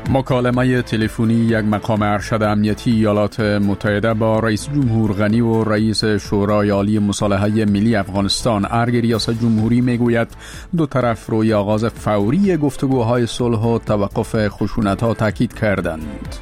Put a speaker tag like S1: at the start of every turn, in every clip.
S1: مکالمه تلفنی یک مقام ارشد امنیتی ایالات متحده با رئیس جمهور غنی و رئیس شورای عالی مصالحه ملی افغانستان ارگ ریاست جمهوری میگوید دو طرف روی آغاز فوری گفتگوهای صلح و توقف خشونت‌ها تاکید کردند.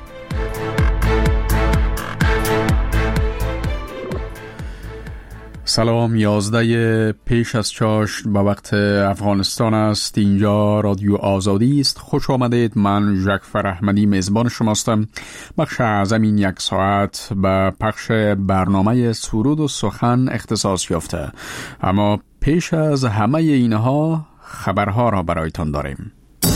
S1: سلام، 11 پیش از چاشت به وقت افغانستان است. اینجا رادیو آزادی است. خوش آمدید. من ژک فرحمدی میزبان شماستم. بخش اعظم این یک ساعت به پخش برنامه سرود و سخن اختصاص یافته، اما پیش از همه اینها خبرها را برایتان داریم.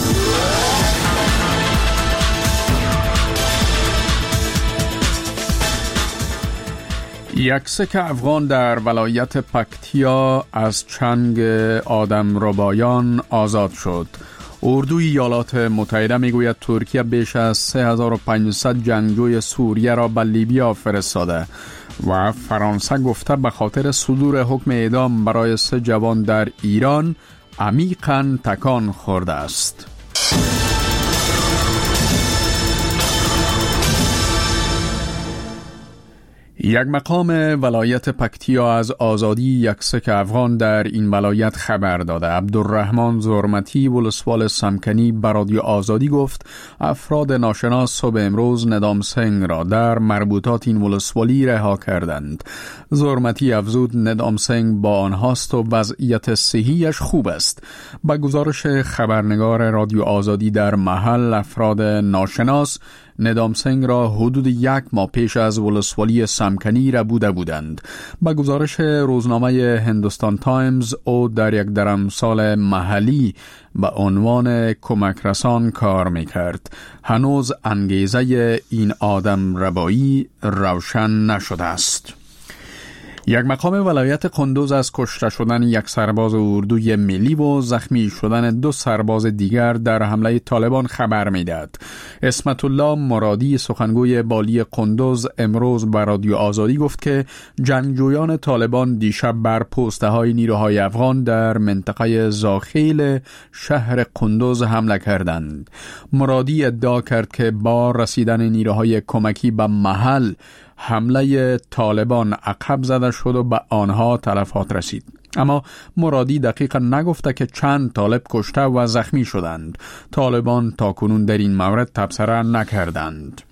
S1: یک سکه افغان در ولایت پکتیا از چنگ آدمربایان آزاد شد. اردوی ایالات متحده میگوید ترکیه بیش از 3500 جنگجوی سوریه را به لیبیا فرستاده و فرانسه گفته به خاطر صدور حکم اعدام برای 3 جوان در ایران عمیقاً تکان خورده است. یک مقام ولایت پکتیا از آزادی یک سکه افغان در این ولایت خبر داده. عبدالرحمن زرمتی ولسوال سمکنی به رادیو آزادی گفت افراد ناشناس صبح امروز ندام سنگ را در مربوطات این ولسوالی رها کردند. زرمتی افزود ندام سنگ با آنهاست و وضعیت صحیش خوب است. با گزارش خبرنگار رادیو آزادی در محل، افراد ناشناس ندام سنگ را حدود 1 ماه پیش از ولسوالی سمکنی را بودند. با گزارش روزنامه هندوستان تایمز، او در یک درمسال محلی به عنوان کمک رسان کار میکرد. هنوز انگیزه این آدم ربایی روشن نشده است. یک مقام ولایت قندوز از کشته شدن یک سرباز اردوی ملی و زخمی شدن 2 سرباز دیگر در حمله طالبان خبر میدهد. اسمت الله مرادی سخنگوی بالی قندوز امروز به رادیو آزادی گفت که جنگجویان طالبان دیشب بر پسته های نیروهای افغان در منطقه زاخیل شهر قندوز حمله کردند. مرادی ادعا کرد که با رسیدن نیروهای کمکی به محل حمله طالبان عقب زده شد و به آنها تلفات رسید. اما مرادی دقیقا نگفته که چند طالب کشته و زخمی شدند. طالبان تاکنون در این مورد تبصره نکردند.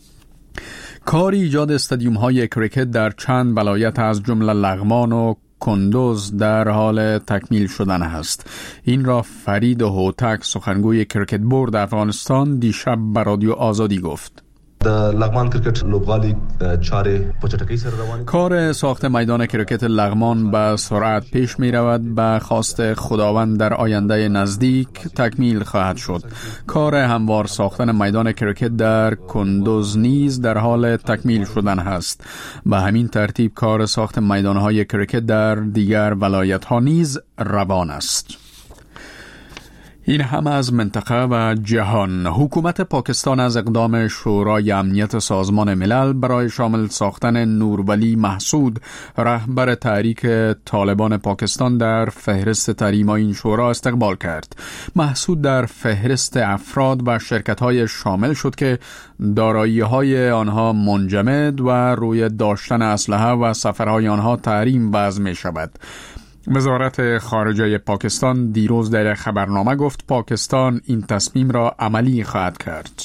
S1: کار ایجاد استادیوم های کریکت در چند ولایت از جمله لغمان و کندوز در حال تکمیل شدن است. این را فرید هوتک سخنگوی کریکت بورد افغانستان دیشب به رادیو آزادی گفت.
S2: لغمان کرکټ لوبغالي چارې په چټکۍ سره روانې.
S1: کار ساخت میدان کرکت لغمان به سرعت پیش می رود. به خواست خداوند در آینده نزدیک تکمیل خواهد شد. کار هموار ساختن میدان کرکت در کندوز نیز در حال تکمیل شدن است. به همین ترتیب کار ساخت میدانهای کرکت در دیگر ولایت ها نیز روان است. این هم از منطقه و جهان. حکومت پاکستان از اقدام شورای امنیت سازمان ملل برای شامل ساختن نورولی محسود، رهبر تحریک طالبان پاکستان، در فهرست تحریم این شورا استقبال کرد. محسود در فهرست افراد و شرکت‌های شامل شد که دارایی‌های آنها منجمد و روی داشتن اسلحه و سفرهای آنها تحریم وضع می‌شود. وزارت خارجه پاکستان دیروز در خبرنامه گفت پاکستان این تصمیم را عملی خواهد کرد.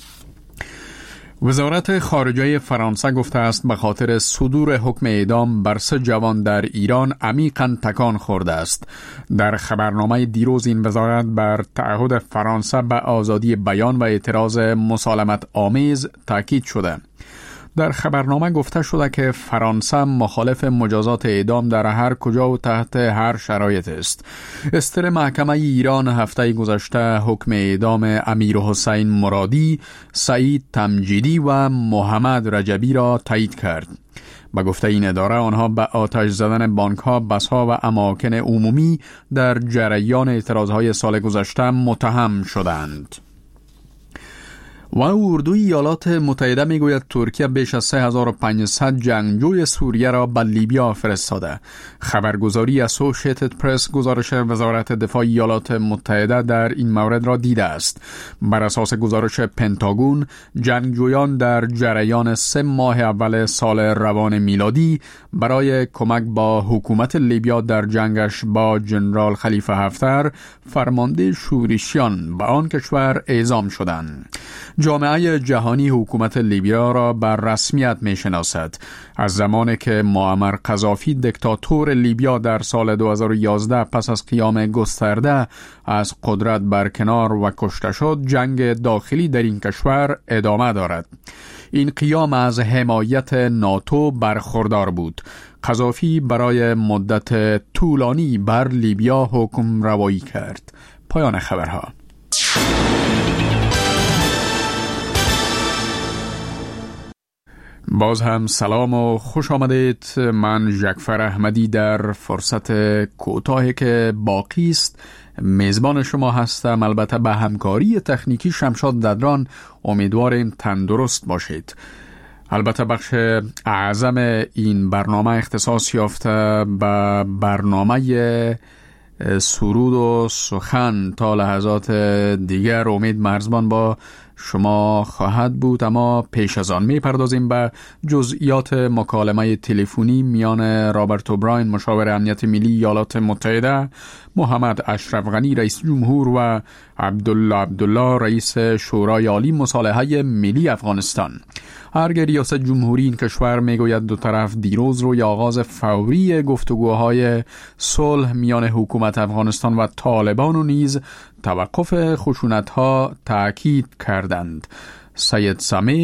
S1: وزارت خارجه فرانسه گفته است به خاطر صدور حکم اعدام بر 3 جوان در ایران عمیقاً تکان خورده است. در خبرنامه دیروز این وزارت بر تعهد فرانسه به آزادی بیان و اعتراض مسالمت آمیز تاکید شده. در خبرنامه گفته شده که فرانسه مخالف مجازات اعدام در هر کجا و تحت هر شرایط است. استر محکمه ایران هفته گذشته حکم اعدام امیرحسین مرادی، سعید تمجیدی و محمد رجبی را تایید کرد. به گفته این اداره آنها به آتش زدن بانک‌ها، بس‌ها و اماکن عمومی در جریان اعتراضهای سال گذشته متهم شدند. و اردوی ایالات متحده میگوید ترکیه بیش از 3500 جنگجوی سوریه را به لیبیا فرستاده. خبرگزاری اسوشیتد پرس گزارش وزارت دفاع ایالات متحده در این مورد را دیده است. بر اساس گزارش پنتاگون، جنگجویان در جریان 3 ماه اول سال روان میلادی برای کمک با حکومت لیبیا در جنگش با جنرال خلیفه حفتر، فرمانده شورشیان به آن کشور اعزام شدند. جامعه جهانی حکومت لیبیا را بر رسمیت میشناسد. از زمانی که معمر قذافی دیکتاتور لیبیا در سال 2011 پس از قیام گسترده از قدرت برکنار و کشته شد، جنگ داخلی در این کشور ادامه دارد. این قیام از حمایت ناتو برخوردار بود. قذافی برای مدت طولانی بر لیبیا حکم روایی کرد. پایان خبرها. باز هم سلام و خوش آمدید. من جعفر احمدی در فرصت کوتاهی که باقی است میزبان شما هستم. البته به همکاری تکنیکی شمشاد ددران. امیدواریم تندرست باشید. البته بخش اعظم این برنامه اختصاص یافته به برنامه سرود و سخن تا لحظات دیگر امید مرزبان با شما خواهد بود. اما پیش از آن میپردازیم به جزئیات مکالمه تلفنی میان رابرت اوبراین مشاور امنیت ملی ایالات متحده، محمد اشرف غنی رئیس جمهور و عبدالله رئیس شورای عالی مصالحه ملی افغانستان. ارگ ریاست جمهوری این کشور میگوید دو طرف دیروز روی آغاز فوری گفتگوهای صلح میان حکومت افغانستان و طالبان و نیز توقف خشونت‌ها تأکید کردند. سید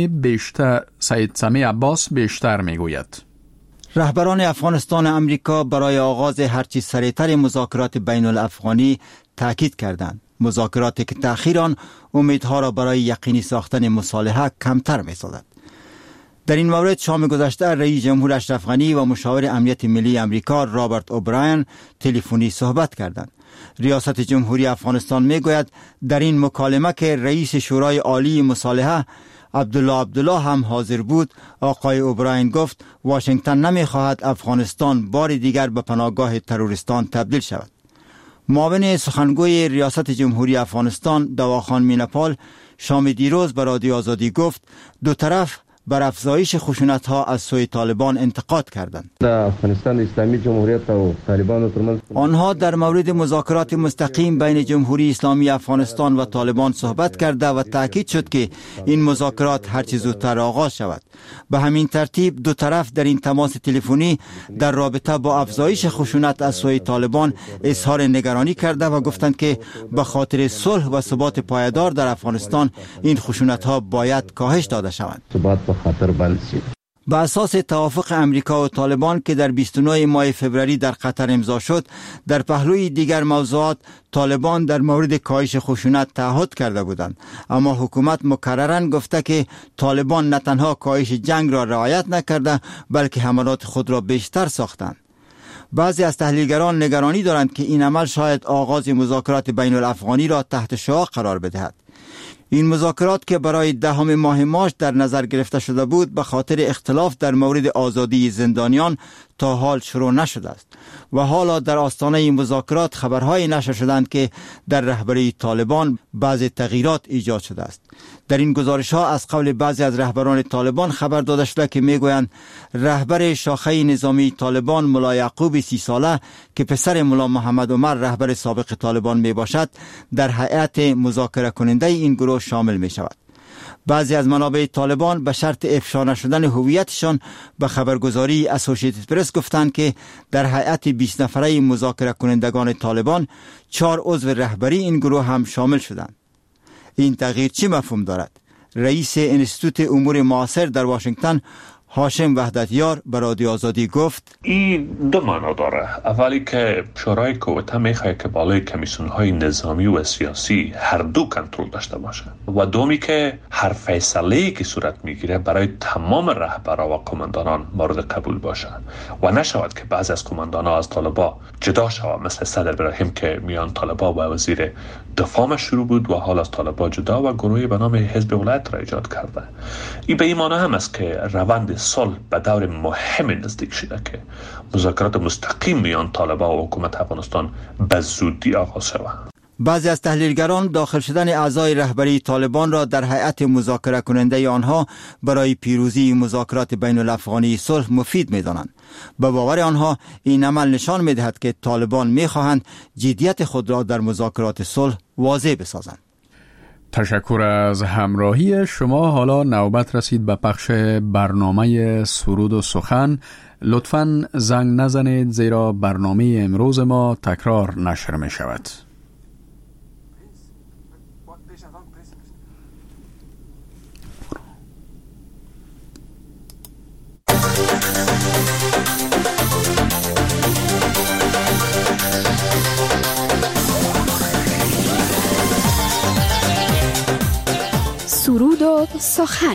S1: سمی عباس بیشتر میگوید.
S3: رهبران افغانستان امریکا برای آغاز هرچی سریعتر مذاکرات بین الافغانی تأکید کردند. مذاکراتی که تأخیر آن امیدها را برای یقینی ساختن مصالحه کمتر می‌سازد. در این مورد شام گذشته رئیس جمهور اشرف غنی و مشاور امنیت ملی امریکا رابرت اوبراین تلفنی صحبت کردند. ریاست جمهوری افغانستان میگوید در این مکالمه که رئیس شورای عالی مصالحه عبدالله هم حاضر بود، آقای اوبراین گفت واشنگتن نمیخواهد افغانستان بار دیگر به پناهگاه تروریستان تبدیل شود. معاون سخنگوی ریاست جمهوری افغانستان دواخان مینپال شام دیروز به رادیو آزادی گفت دو طرف بر افزایش خشونت‌ها از سوی طالبان انتقاد کردند.
S4: افغانستان اسلامی جمهوریت و طالبان
S3: آنها در مورد مذاکرات مستقیم بین جمهوری اسلامی افغانستان و طالبان صحبت کرده و تاکید شد که این مذاکرات هرچه زودتر آغاز شود. به همین ترتیب دو طرف در این تماس تلفنی در رابطه با افزایش خشونت از سوی طالبان اظهار نگرانی کرده و گفتند که به خاطر صلح و ثبات پایدار در افغانستان این خشونت‌ها باید کاهش داده شوند. به اساس توافق امریکا و طالبان که در 29 ماه فوریه در قطر امضا شد، در پهلوی دیگر موضوعات طالبان در مورد کاهش خشونت تعهد کرده بودند، اما حکومت مکرراً گفته که طالبان نه تنها کاهش جنگ را رعایت نکرده بلکه حملات خود را بیشتر ساختند. بعضی از تحلیلگران نگرانی دارند که این عمل شاید آغاز مذاکرات بین الافغانی را تحت شعاع قرار بدهد. این مذاکرات که برای 10 ماه مارس در نظر گرفته شده بود به خاطر اختلاف در مورد آزادی زندانیان تا حال شروع نشده است و حالا در آستانه این مذاکرات خبرهای نشر شدند که در رهبری طالبان بعضی تغییرات ایجاد شده است. در این گزارش ها از قول بعضی از رهبران طالبان خبر داده شده که میگویند رهبر شاخه نظامی طالبان ملا یعقوب 30 ساله که پسر ملا محمد عمر رهبر سابق طالبان می باشد در هیئت مذاکره کننده این گروه شامل می شود. بعضی از منابع طالبان به شرط افشا نشدن هویتشان به خبرگزاری اسوشیتد پرس گفتند که در هیئت 20 نفره مذاکره کنندگان طالبان 4 عضو رهبری این گروه هم شامل شدند. این تغییر چی مفهوم دارد؟ رئیس انستیتوت امور معاصر در واشنگتن هاشم وحدتیار به رادیو آزادی گفت
S5: این دو معنا داره. اولی که شورای کوتا میخواد که بالای کمیسیون های نظامی و سیاسی هر دو کنترل داشته باشه و دومی که هر فیصله‌ای که صورت میگیره برای تمام رهبران و کماندانان مورد قبول باشه و نشود که بعضی از کماندانان از طالبا جدا شود، مثل صدر ابراهیم که میان طالبا و وزیر دفاع شروع بود و حال از طالبا جدا و گروهی به نام حزب ولایت را ایجاد کرده. این به این معنی هم است که روند صلح به دور مهم نزدیک شده که مذاکرات مستقیم میان طالبا و حکومت افغانستان به زودی آغاز شود.
S3: بعضی از تحلیلگران داخل شدن اعضای رهبری طالبان را در هیئت مذاکره کننده آنها برای پیروزی مذاکرات بین الافغانی صلح مفید می‌دانند. به باور آنها این عمل نشان می‌دهد که طالبان می‌خواهند جدیت خود را در مذاکرات صلح واضح بسازند.
S1: تشکر از همراهی شما. حالا نوبت رسید به پخش برنامه سرود و سخن. لطفاً زنگ نزنید زیرا برنامه امروز ما تکرار نشر می شود.
S6: سرود و سخن.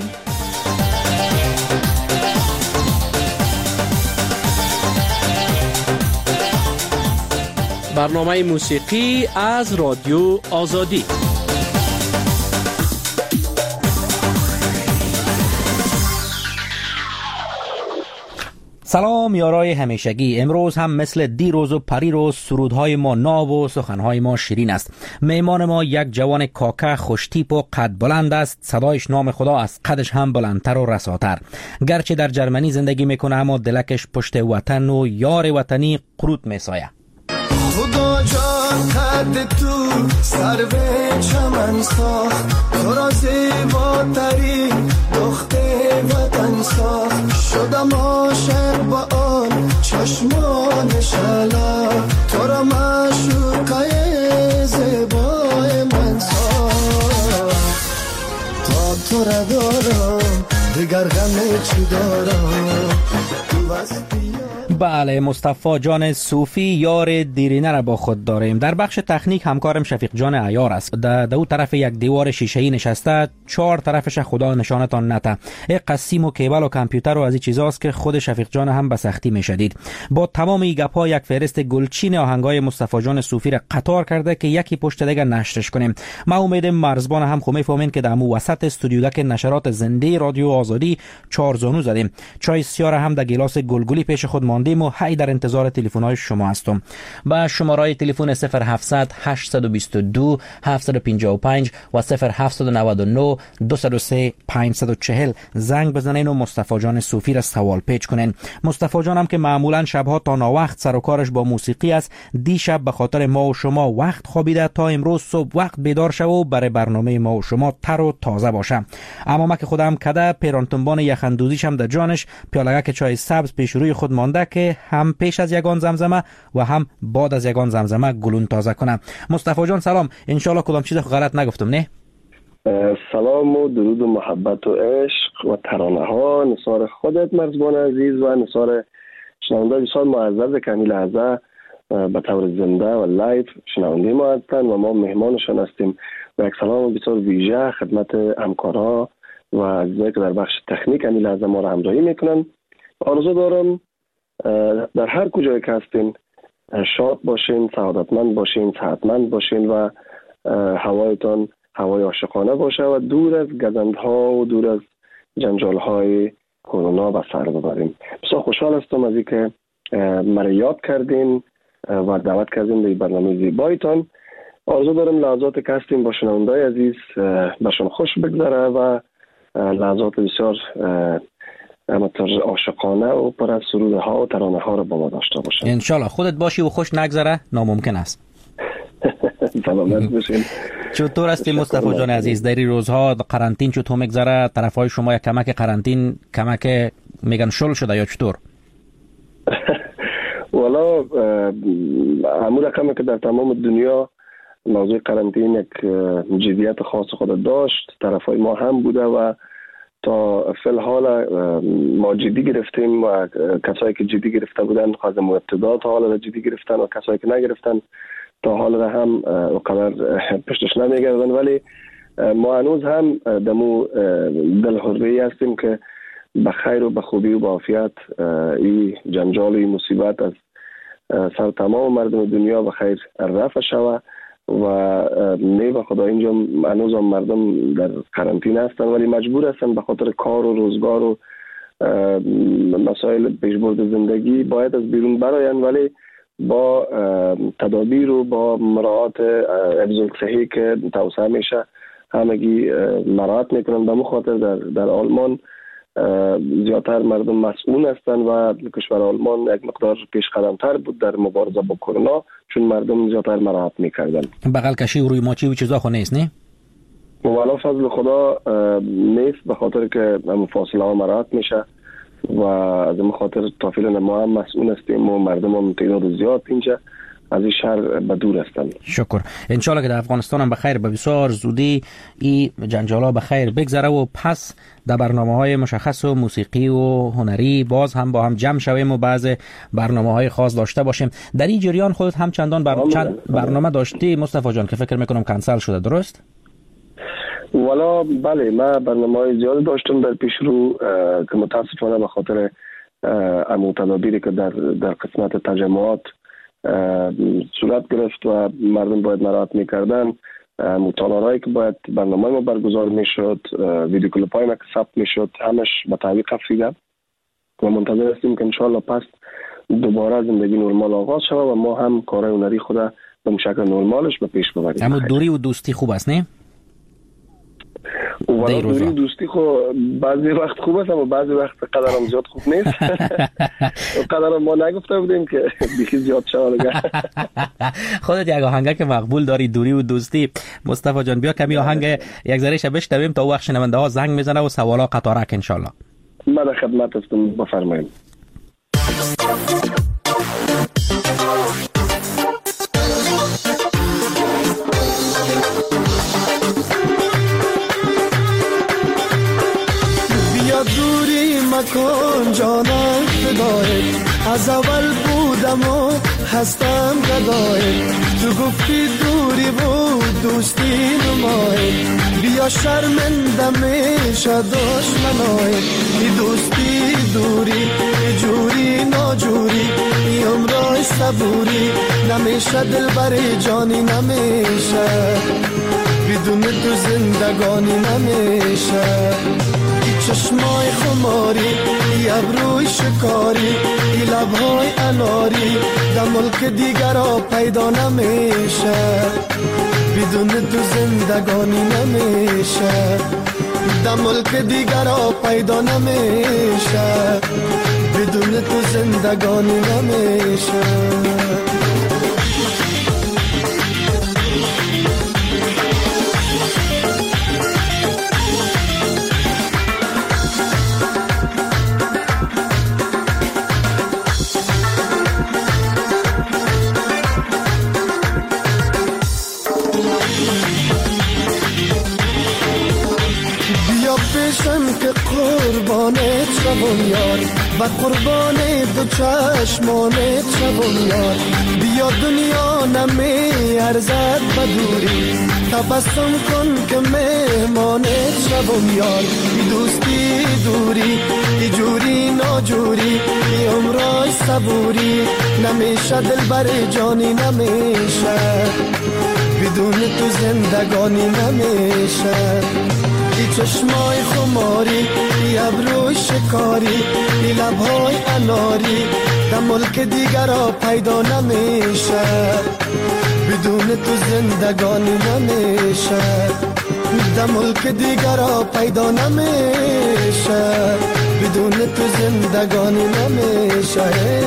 S7: برنامه موسیقی از رادیو آزادی. سلام یارای همیشگی. امروز هم مثل دیروز و پریروز سرودهای ما ناب و سخنهای ما شیرین است. میمان ما یک جوان کاکه خوشتیپ و قد بلند است. صدایش نام خدا است، قدش هم بلندتر و رساتر. گرچه در جرمنی زندگی میکنه اما دلکش پشت وطن و یار وطنی قروت میسایه.
S8: خدا جان قد تو سر به چمن ساخت، تو را زیباترین دخت وطن ساخت. شدم عاشق با آن چشمان شلا، تو را معشوقه زیبای من ساخت. تا تو را دارم دیگر غم چی دارم، تو وستی.
S7: بله، مصطفی جان صوفی یار دیرینه را با خود داریم. در بخش تکنیک همکارم شفیق جان عیار است. در دو طرف یک دیوار شیشه‌ای نشسته، چهار طرفش خدا نشانتان نته. یک قسیم و کیبل و کامپیوتر و از این چیزاست که خود شفیق جان هم به سختی میشدید. با تمام این گپ‌ها یک فهرست گلچین آهنگای مصطفی جان صوفی را قطار کرده که یکی پشت دیگر نشرش کنیم. ما امید مرزبان هم خو میفهمین که در وسط استودیوگک نشرات زنده رادیو آزادی چهار زانو زدیم. چای سیاه هم در گلاس گلگلی پیش خود ماندیم و هی در انتظار تلفن‌های شما هستم. با شماره تلفن 0700 822 755 و 0799 203 540 زنگ بزنین و مصطفی جان صوفی را سوال پیچ کنین. مصطفی جان هم که معمولا شبها تا ناوقت سر و کارش با موسیقی است، دیشب به خاطر ما و شما وقت خوابیده تا امروز صبح وقت بیدار شو و برای برنامه ما و شما تر و تازه باشه. اما ما که خودم کده پیرانتنبان یخندوزیش هم در جانش پیالگک چای سبز پیش روی خود مانده که هم پیش از یگان زمزمه و هم بعد از یگان زمزمه گلون تازه کنم. مصطفی جان سلام، انشالله کدام چیز غلط نگفتم نه؟
S4: سلام و درود و محبت و عشق و ترانه ها نثار خودت مرزبان عزیز و نثار شنونده بسیار معزز کمی لحظه به طور زنده و لایف شنونده ما هستند و ما مهمانشان هستیم و یک سلام بسیار ویژه خدمت همکارها و عزیزایی که در بخش تکنیک کمی لحظه ما را همراهی میکنن. آرزو دارم در هر کجایی که هستین شاد باشین، سعادتمند باشین، صحتمند باشین و هوایتان هوای عاشقانه باشه و دور از گزندها و دور از جنجالهای کرونا به سر ببریم. بسیار خوشحال هستم از اینکه مرا یاد کردین و دعوت کردین به برنامه زیبایتان. آرزو دارم لحظات که هستیم با شنونده‌های عزیز برشون خوش بگذره و لحظات بسیار عاشقانه و پر از سرودها و ترانه ها رو با ما داشته باشه.
S7: انشالله. خودت باشی و خوش نگذره ناممکن است.
S4: سلامت باشین.
S7: چطور هستی مصطفی جان عزیز؟ در این روزها قرنطین چطور میگذره؟ طرفای شما یک کمک قرنطین کمک میگن شل شده یا چطور؟
S4: والا همون رقمی که در تمام دنیا موضوع قرنطین یک جدیت خاص خود داشت، طرفای ما هم بوده و تا فی الحال ما جدی گرفتیم و کسایی که جدی گرفته بودن از ابتدا تا حالا جدی گرفتن و کسایی که نگرفتن تا حالا هم اونقدر پشتش نمیگردن، ولی ما هنوز هم دمو دل حره‌ای هستیم که به خیر و به خوبی و به عافیت این جنجال و این مصیبت از سر تمام مردم دنیا به خیر رفع شوه و نیو خدا اینجا هنوز هم مردم در قرنطینه هستن ولی مجبور هستن به خاطر کار و روزگار و مسائل پیشبرد زندگی باید از بیرون براین، ولی با تدابیر و با مراعات حفظ الصحه که توصیه میشه همگی مراعات میکنن. به مخاطر در آلمان زیادتر مردم مسئول هستند و کشور آلمان یک مقدار پیش قدمتر بود در مبارزه با کرونا چون مردم زیادتر مراعات میکردن.
S7: بغل کشی و روی ماچی و چیزا خو نیست نه؟
S4: والا فضل خدا نیست، به خاطر که هم فاصله ها مراعات میشه و از این خاطر تا فعلا ما هم مسئول هستیم و مردم هم تعداد زیاد اینجا از این شهر به دور هستند.
S7: شکر. انشالله که در افغانستان هم بخیر به بسیار زودی این جنجالا بخیر بگذره و پس در برنامه‌های مشخص و موسیقی و هنری باز هم با هم جمع شویم و بعض برنامه‌های خاص داشته باشیم. در این جریان خودت هم چندان برنامه داشتی مصطفی جان که فکر میکنم کنسل شده، درست؟
S4: والا بله، من برنامه‌های زیاد داشتم در پیش رو که متاسفانه به خاطر امو تدابیری که در قسمت تجمعات صورت گرفت و مردم باید مراعات میکردن، مطالعاتی که باید برنامه ما برگزار میشد، ویدیو کلیپ های ما که ثبت میشد، همش به تعویق افتاده و منتظر هستیم که انشالله پس دوباره زندگی نرمال آغاز شود و ما هم کارهای هنری خود به شکل نرمالش به پیش ببریم.
S7: اما دوری و دوستی خوب است نه؟
S4: و دوری و دوستی خو بعضی وقت خوب است اما بعضی وقت قدرم زیاد خوب نیست. قدرم ما نگفته بودیم که بیخی زیاد شده.
S7: خودت یک آهنگ که مقبول داری دوری و دوستی مصطفی جان، بیا کمی آهنگ یک ذره بشنویم تا وقت شنونده ها زنگ میزنه و سوالا قطارک ان شاء الله.
S4: من در خدمت هستم، بفرمایید.
S8: دوری مکن جانم فدای، از اول بودم و هستم گدای، تو گفتی دوری و دوستی نمای، بیا شرمنده میشه دشمنای، ای دوستی دوری ای جوری ناجوری ای عمرای صبوری، نمیشه دل بر جانی نمیشه، بدون تو زندگانی نمیشه، چشمای خماری ای ابروی شکاری ای لبهای اناری در ملک دیگر را پیدا نمیشه، بدون تو زندگانی نمیشه، در ملک دیگر را پیدا نمیشه، بدون تو زندگانی نمیشه. که قربانت شوم یار و قربان دو چشمانت شوم یار، بیا دنیا نمی ارزد بدوری، تبسم کن که مهمانت شوم یار، ای دوستی دوری ای جوری ناجوری ای عمرای صبوری، نمیشه دل بر جانی نمیشه، بدون تو زندگانی نمیشه، ای چشمای خماری ای ابروی شکاری ای لبهای اناری در ملک دیگر را پیدا نمیشه، بدون تو زندگانی نمیشه، در ملک دیگر را پیدا نمیشه، بدون تو زندگانی نمیشه.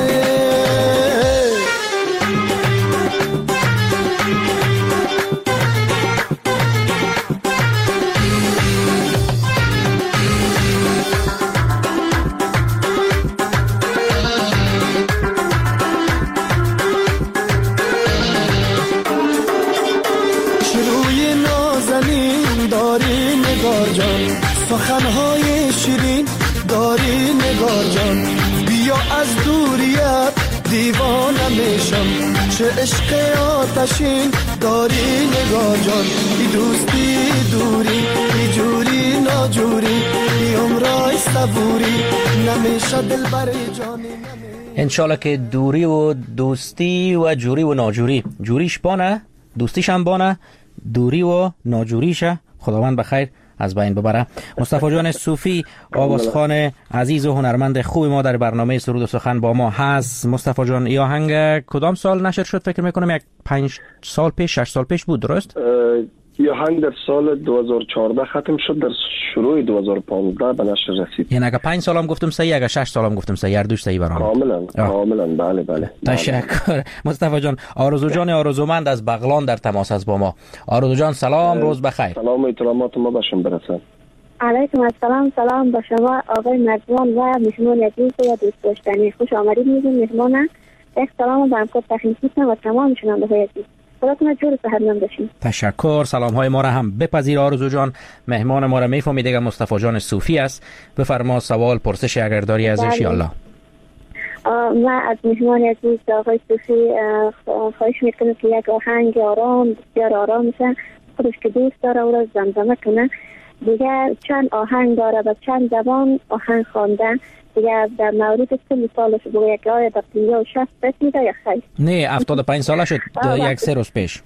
S8: سخنهای شیرین داری نگار جان، بیا از دوریت دیوانه میشم، چه عشق آتشین داری نگار جان، ای دوستی دوری ای جوری ناجوری ای عمرای صبوری نمیشه دل بر جانی.
S7: انشالله که دوری و دوستی و جوری و ناجوری، جوریش بانه دوستیش هم بانه، دوری و ناجوریش خداوند بخیر از بین ببره. مصطفی جان صوفی آوازخوان عزیز و هنرمند خوب ما در برنامه سرود و سخن با ما هست. مصطفی جان ای آهنگ کدام سال نشر شد؟ فکر میکنم 5 سال پیش 6 سال پیش بود، درست؟
S4: این آهنگ در سال 2014 ختم شد، در شروع 2015 به نشر رسید.
S7: یعنی اگه 5 سالم گفتم صحیح، اگه 6 سالم گفتم صحیح، هر دوش صحیح برام.
S4: کاملا بله.
S7: تشکر. مصطفی جان، آرزو جان آرزومند از بغلان در تماس است با ما. آرزو جان سلام، روز بخیر.
S4: سلام و احترامات ما باشم برسن.
S9: علیکم السلام، سلام با شما آقای مرزبان و مهمان عزیز و دوست داشتنی. خوش آمدید میگم مهمان. یک سلام به همکار تکنیکی و تمام شنونده‌های عزیز. خداتون جور صحتمند باشین.
S7: تشکر. سلام های ما را هم بپذیر آرزو جان. مهمان ما را میفهمید دیگه مصطفی جان صوفی است. بفرما سوال پرسش اگر داری ازش ان شاء الله.
S9: من از مهمان عزیز آقای صوفی خواهش میکنم که یک آهنگ آرام بسیار آرام میشه، خودش که دوست داره او را زمزمه کنه. دیگه چند آهنگ داره و چند زبان آهنگ خوانده. دیگه در مورد سن سالش بگه که آیا در 50 و 60 رسیده یا خیر؟
S7: نه 75 ساله شد، یک 3 روز پیش.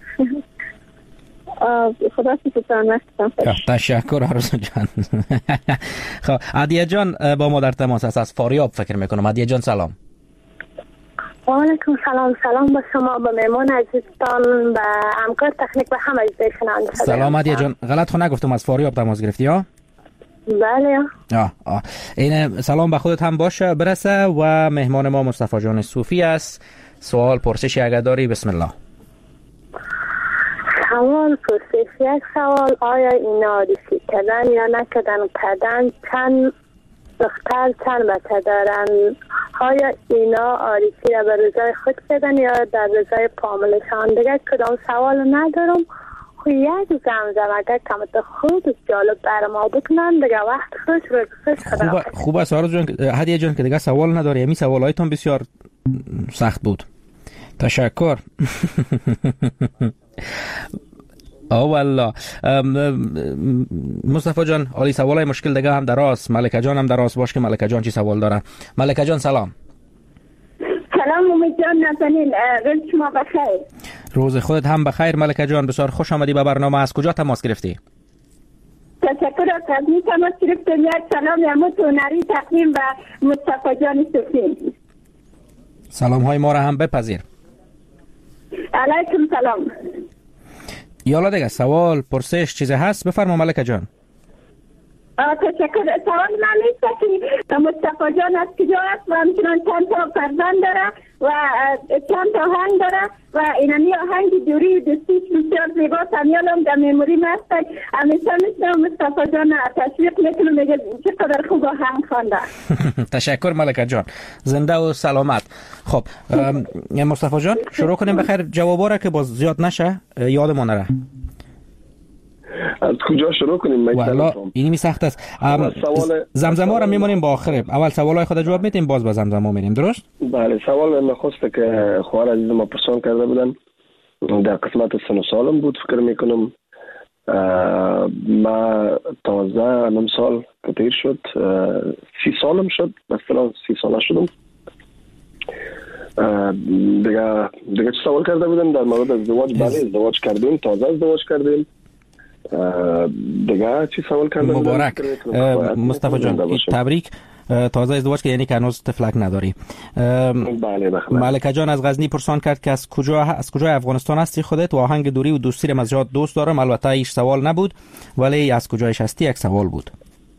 S9: خدا سپاسگزارم.
S7: تشکر آرزو جان. خب عدیه جان با ما در تماس است از فاریاب فکر میکنم. عدیه جان سلام.
S9: علیکم سلام به شما، به مهمان عزیزتان، به همکار تکنیک و همه شنونده.
S7: سلام عدیه جان، غلط خو نگفتم، از فاریاب تماس گرفتی ها؟
S9: بله.
S7: این سلام به خودت هم باشه برسه و مهمان ما مصطفی جان صوفی است. سوال پرسشی اگر داری بسم الله.
S9: سوال پرسش، یک سوال، آیا اینا آریسی کردن یا نکردن چند دختر چند بچه دارن؟ آیا اینا آریسی را به رضای خود کردن یا در رضای فامیلشان؟ دیگه کدام سوال ندارم. یک زمزمه کمت خود جالب بر ما بکنن دیگه وقت خوش
S7: خوب است آرزو جان. هدیه جان که دیگه سوال نداری، همین سوالایتون بسیار سخت بود. تشکر. والله مصطفی جان عالی، سوالای مشکل دیگه هم دراست. ملکه جان هم دراست، باش که ملکه جان چی سوال داره. ملکه جان سلام.
S9: سلام امید جان، نازنین، روز شما بخیر.
S7: روز خودت هم بخیر ملکه جان، بسیار خوش آمدی به برنامه. از کجا تماس گرفتی؟
S9: تشکر از قدمی تماس گرفتم. یک سلام یموت هنری تقدیم به مصطفی جان صوفی.
S7: سلام های ما را هم بپذیر.
S9: علیکم سلام.
S7: یالا دیگه سوال پرسش چیزی هست بفرما ملکه جان.
S9: تشکر. سوال من نیست که مصطفی جان از کجا است و همچنان چند تا فرزند داره و چند تا آهنگ داره و اینمی آهنگ دوری دوستیش بسیار زیباست. همیالم در میموری هست. همیشه میشنم مصطفی جان تشویق میکنم میگه چقدر خوب آهنگ خوانده.
S7: تشکر ملکه جان، زنده و سلامت. خب مصطفی جان شروع کنیم بخیر. جوابا را که باز زیاد نشه یادمون نره.
S4: از کجا شروع کنیم؟
S7: والا اینی سخت است. زمزمه را میمونیم با آخر. اول سوالای خود جواب میدیم باز به زمزمه میریم، درست؟
S4: بله. سوال نخست که خواهر عزیز ما پرسان کرده بودن در قسمت سن و سالم بود. فکر میکنم ما 12 سال که تیر شد 30 سالم شد، مثلا 30 ساله شدم. دیگه چه سوال کرده بودن در مورد ازدواج؟ بله ازدواج کردیم، تازه ازدواج کردیم. دیگه چی سوال کردن؟
S7: مبارک مصطفی جان، تبریک. تازه ازدواج که یعنی که هنوز طفلک نداری.
S4: بله.
S7: ملکه جان از غزنی پرسان کرد که از کجای افغانستان هستی خودت و آهنگ دوری و دوستی را از جات دوست دارم. البته ایش سوال نبود ولی از کجایش هستی یک سوال بود.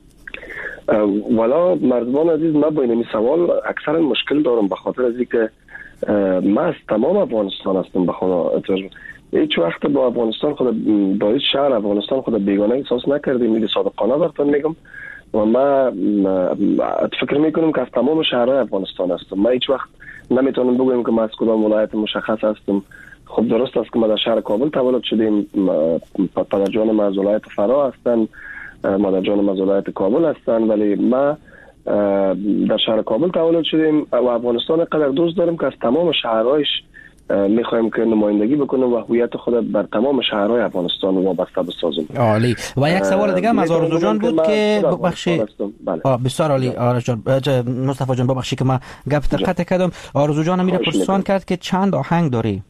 S4: والا مرزبان عزیز، من با این سوال اکثرا مشکل دارم به خاطر از اینکه من از تمام افغانستان هستم. به خدا هیچ وقت با افغانستان با هیچ شهر افغانستان خود بیگانه احساس نکردیم. این صادقانه براتون میگم و من فکر میکنم که از تمام شهرهای افغانستان هستم. من هیچ وقت نمیتونم بگویم که من از کدام ولایت مشخص هستم. خب درست است که ما در شهر کابل تولد شدیم، پدر جان ما از ولایت فرا هستن مادر جان از ولایت کابل هستند، ولی ما در شهر کابل تولد شدیم و افغانستان قدر دوست داریم که از تمام شهرهایش میخوایم که نمایندگی بکنیم و هویت خود بر تمام شهرهای افغانستان وابسته بسازیم.
S7: عالی. و یک سوال دیگه از آرزو جان بود که ببخشید. بسیار عالی آرزو جان. مصطفی جان ببخشید که ما گپ قطع کردم. آرزو جان میره پرسان کرد که چند آهنگ داری؟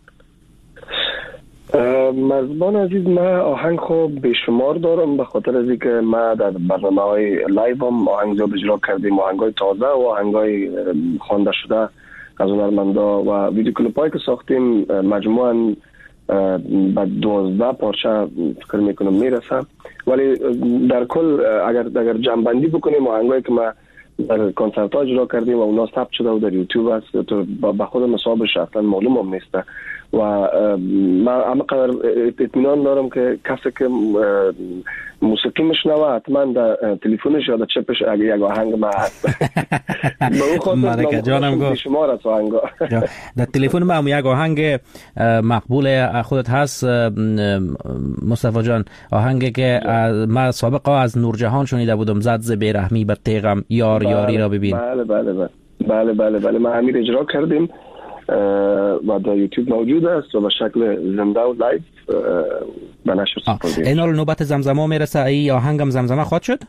S4: مزبان عزیز، ما آهنگ خوب بیشمار دارم، به خاطر از اینکه ما در برنامه‌های لایو هم آهنگ زیاد اجرا کردیم، آهنگ‌های تازه و آهنگ‌های خوانده شده از هنرمندا و ویدیو کلیپایی که ساختیم مجموعاً به 12 پارچه فکر میکنم میرسه. ولی در کل اگر جمع‌بندی بکنیم آهنگایی که ما در کنسرت ها اجرا کردیم و اونا ثبت شده و در یوتیوب هست، تو با خود حسابش اصلا معلوم هم نیسته و من همقدر اطمینان دارم که کسی که موسیقی میشنوه حتما در تلفنش یا در چپش اگه یک آهنگ ما هست به اون خاطر
S7: جانم گفت
S4: شمار از آهنگا
S7: در تلفن ما هم یک آهنگ مقبول خودت هست مصطفی جان، آهنگی که ما سابقا از نورجهان شنیده بودم، زد ز بیرحمی به تیغم یار یاری را ببین.
S4: بله ما همین اجرا کردیم و در یوتیوب موجود است و به شکل زنده و لایو به نشر سپرده.
S7: این حال نوبت زمزمه میرسه، ای آهنگم زمزمه خواهد شد؟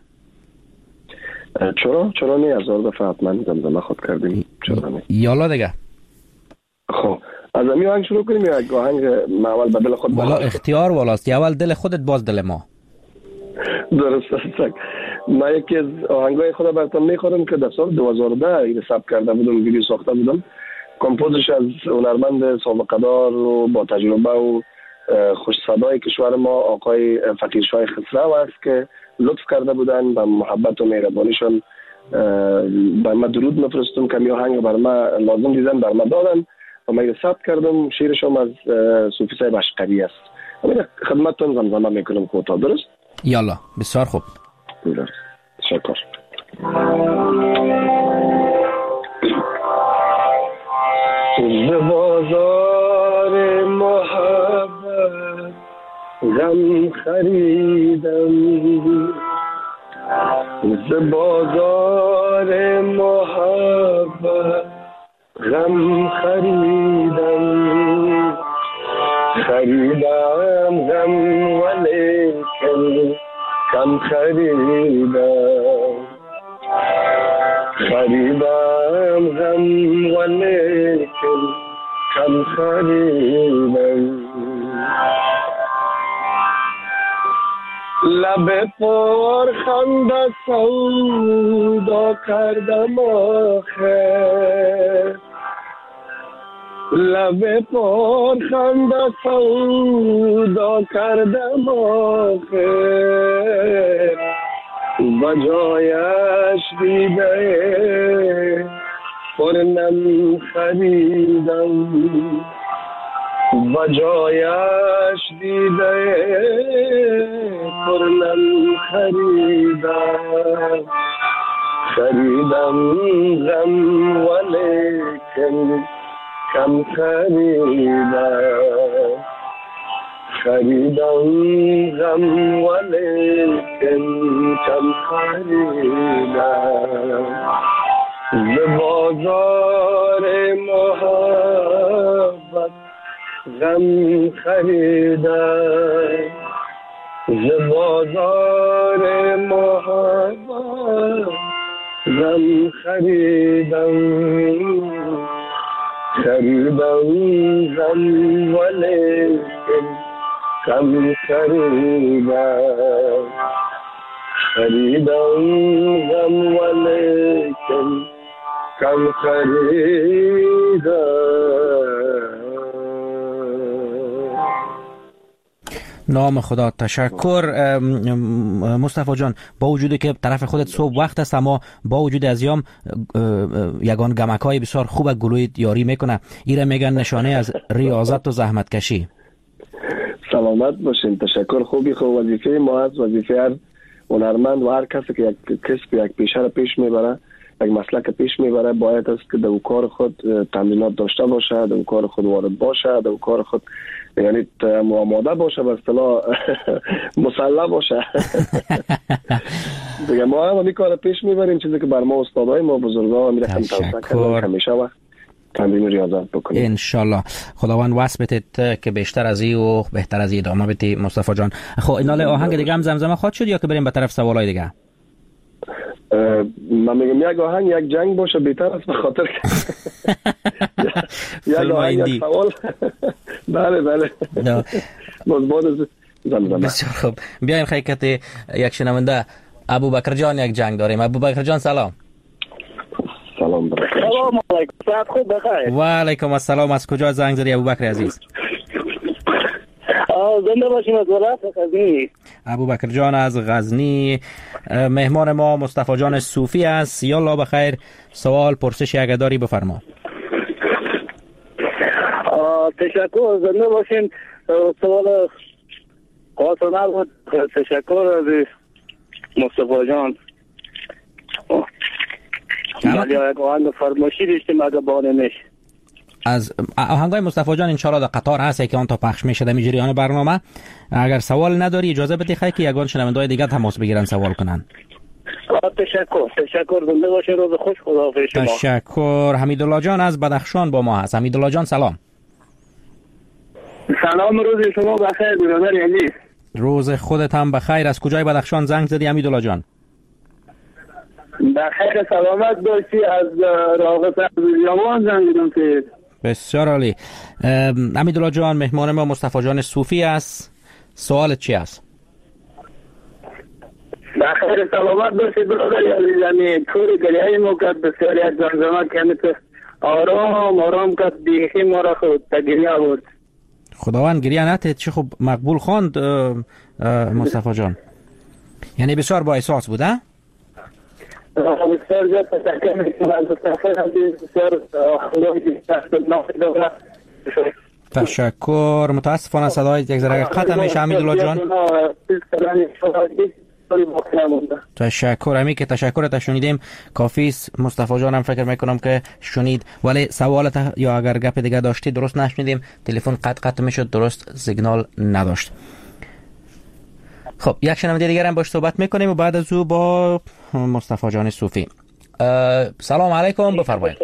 S4: چرا نه، هزار دفعه حتما زمزمه خود کردیم. چرا نه؟
S7: یالا دیگه.
S4: خب از همین آهنگ شروع کنیم یا یک آهنگ اول به دل خود؟
S7: والا اختیار والاست، یا اول دل خودت باز دل ما.
S4: درست است. ما یکی از آهنگای خود براتون میخورم که در سال 2010 این ثبت کرده بودم، ویدیو ساخته بودم. کمپوزش از هنرمند سابقه دار و با تجربه و خوش صدای کشور ما آقای فقیرشاه خسرو است که لطف کرده بودن و محبت و مهربانیشون بر ما درود میفرستم که می آهنگ بر ما لازم دیدن بر ما دادن و من ثبت کردم. شعرشم از صوفی صاحب اشقری است. من خدمتتون زمزمه میکنم کوتاه. درست؟
S7: یالا بسیار خوب.
S4: درست. تشکر. ز بازار محبت غم خریدم، ز بازار محبت غم خریدم، خریدم غم ولیکن کم خریدم، خریدم غم ولیکن کم خریدم. لب پر خنده سودا کردم آخر، لب پر خنده سودا کردم آخر، و جایش دیده پرنم خریدم، و جایش دیده پرنم خریدم، خریدم غم ولیکن کم خریدم، خریدم غم ولیکن کم خریدم. ز بازار محبت غم خریدم، ز بازار محبت غم خریدم، خریدم غم ولیکن کم خریدم، خریدم غم ولیکن کم خریدم.
S7: نام خدا. تشکر مصطفی جان. با وجودی که طرف خودت صبح وقت است، اما با وجود ازیام یگان گمک‌های بسیار خوب گلویت یاری میکنه. ایره میگن نشانه از ریاضت و زحمت کشی.
S4: سلامت باشین. تشکر. خوبی خوب. وظیفه ما هست، وظیفه هر هنرمند و هر کسی که یک کسب یک پیشه را پیش میبره یک مسلک پیش میبره باید است که در کار خود تمرینات داشته باشه، در کار خود وارد باشه، در کار خود یعنی آماده باشه، به اصطلاح مسلح باشه. دیگه ما هم این کار پیش میبریم، چیزی که بر ما استادای ما بزرگا هم میرفتن توصیه کردن همیشه وقت تمرین ریاضت بکنیم.
S7: انشالله خداوند واسه بدید که بیشتر از این و بهتر از این ادامه بدی مصطفی جان. خب ایناله آهنگ دیگه هم زمزمه خواهد شد یا که بریم به طرف سوالای دیگه؟
S4: من میگم یک آهنگ یک جنگ باشه بهتر است، به خاطر که یک آهنگ یک سوال. بله باز زمزمه.
S7: بسیار خوب، بیایم حقیقت یک شنونده ابوبکر جان یک جنگ داریم. ابوبکر جان سلام.
S4: سلام برکت.
S10: سلام علیکم. صحت خوب بخیر.
S7: و علیکم السلام. از کجا زنگ زدی ابوبکر عزیز؟
S10: زنده باشیم از ولایت غزنی.
S7: ابوبکر جان از غزنی. مهمان ما مصطفی جان صوفی است. یالا بخیر، سوال پرسش اگه داری بفرما.
S10: تشکر، زنده باشین. سوال قاطع نبود. تشکر از مصطفی جان. ولی یک آهنگ فرمایشی داشتیم اگه بانه میشه.
S7: از آهنگای مصطفی جان انشالله در قطار هست که آن تا پخش میشه در جریان برنامه. اگر سوال نداری اجازه بدی خیلی که یگان شنونده‌های دیگه تماس بگیرن سوال کنن.
S10: تشکر زنده باشین، روز خوش، خداحافظ شما.
S7: تشکر. حمیدالله جان از بدخشان با ما هست. حمیدالله جان سلام.
S10: سلام، روز شما بخیر برادر علی.
S7: روز خودت هم بخیر. از کجای بدخشان زنگ زدی حمیدالله جان؟
S10: بخیر سلامت باشی. از رابطه از یوان زنگ زدم که.
S7: بسیار عالی. حمیدالله جان مهمان ما مصطفی جان صوفی است. سوالت چی است؟
S10: بخیر سلامت باشی برادر علی. یعنی طور گریه موقع بسیار یک زمزمه که آرام کرد بیخی ما را خود تگریه بود.
S7: خداوند گریه نتید. چه خوب مقبول خواند مصطفی جان. یعنی بسیار با احساس بود ها؟
S10: بسیار زیاد تشکر میکنم از مصطفی بسیار
S7: تشکر. متاسفانه صدای یک ذره قطع میشه حمیدالله جان. تشکر. همی که تشکرت شنیدیم کافی است. مصطفی جان هم فکر میکنم که شنید، ولی سوالت یا اگر گپ دیگه داشتی درست نشنیدیم. تلفن قطع میشد، درست سیگنال نداشت. خب یک شنونده دیگر هم باش صحبت میکنیم و بعد از او با مصطفی جان صوفی. سلام علیکم، بفرمایید.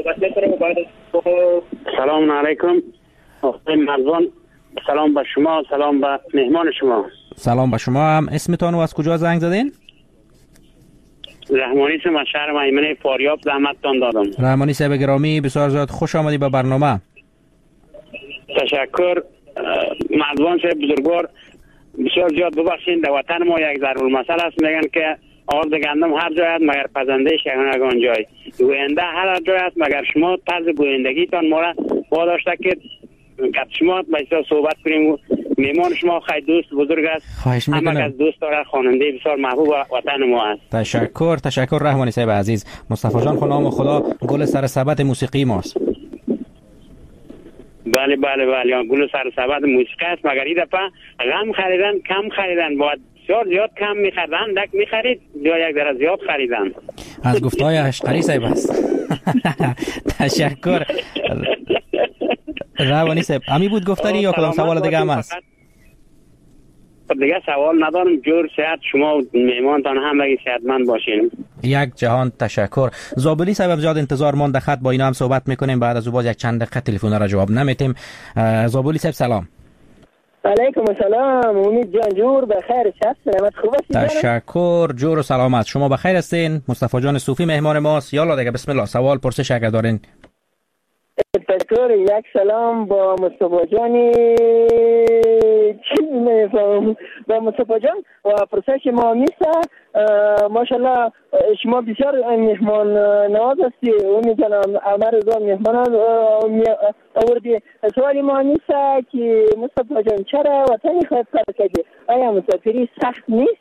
S10: سلام علیکم آقای مرزان. سلام به شما، سلام به مهمان شما.
S7: سلام به شما هم. اسمتان و از کجا زنگ زدین؟
S10: رحمانی سم از شهر میمنه فاریاب زحمتتان دادم.
S7: رحمانی صاحب گرامی بسیار زیاد خوش آمدی به برنامه.
S10: تشکر. مرزان صاحب بزرگوار بسیار زیاد ببخشید، در وطن ما یک ضرور مسئله است، میگن که آرد گندم هر جای است مگر پزنده شگانگان جای. گوینده هر جای است مگر شما طرز گویندگیتان ما را واداشته که شما بسیار صحبت کنیم. میمان شما خیلی دوست بزرگ است.
S7: خواهش میکنم.
S10: همه از دوست داره، خواننده بسیار محبوب وطن ما است.
S7: تشکر رحمانی صاحب عزیز. مصطفی جان خنام خدا گل سر سبد موسیقی ماست.
S10: بله گل سر سبد موسیقی است، مگر این دفعه غم خریدن کم خریدن، باید بسیار زیاد کم میخریدن، دک میخرید یا یک ذره زیاد خریدن.
S7: از گفتهای اشقری صاحب است. تشکر روانی صاحب. همی بود گفتاری یا کدام سوال دیگه هم هست؟
S10: دیگه سوال ندارم. جور صحت شما و میمانتان هم بگی صحتمند باشین.
S7: یک جهان تشکر. زابلی صاحب زیاد انتظار مانده خط، با اینا هم صحبت میکنیم، بعد از او باز یک چند دقیقه تلفن را جواب نمیتیم. زابلی صاحب سلام.
S11: علیکم السلام. امید جان جور بخیر، شب سلامت، خوب هستید؟
S7: تشکر. جور و سلامت. شما بخیر هستین؟ مصطفی جان صوفی مهمان ماست. یالا دیگه بسم الله سوال پرسش اگر دارین.
S11: تشکر. یک سلام با مصطفی جانی چی میفهم با مصطفی جان و پرسش ما میسه. ماشاءالله شما بسیار مهمان نواز هستی. امیدوارم همه روزا مهمان آوردی. سوالی ما میسه که مصطفی جان چرا وطنی خواهد ترک کردی؟ آیا مسافری سخت نیست؟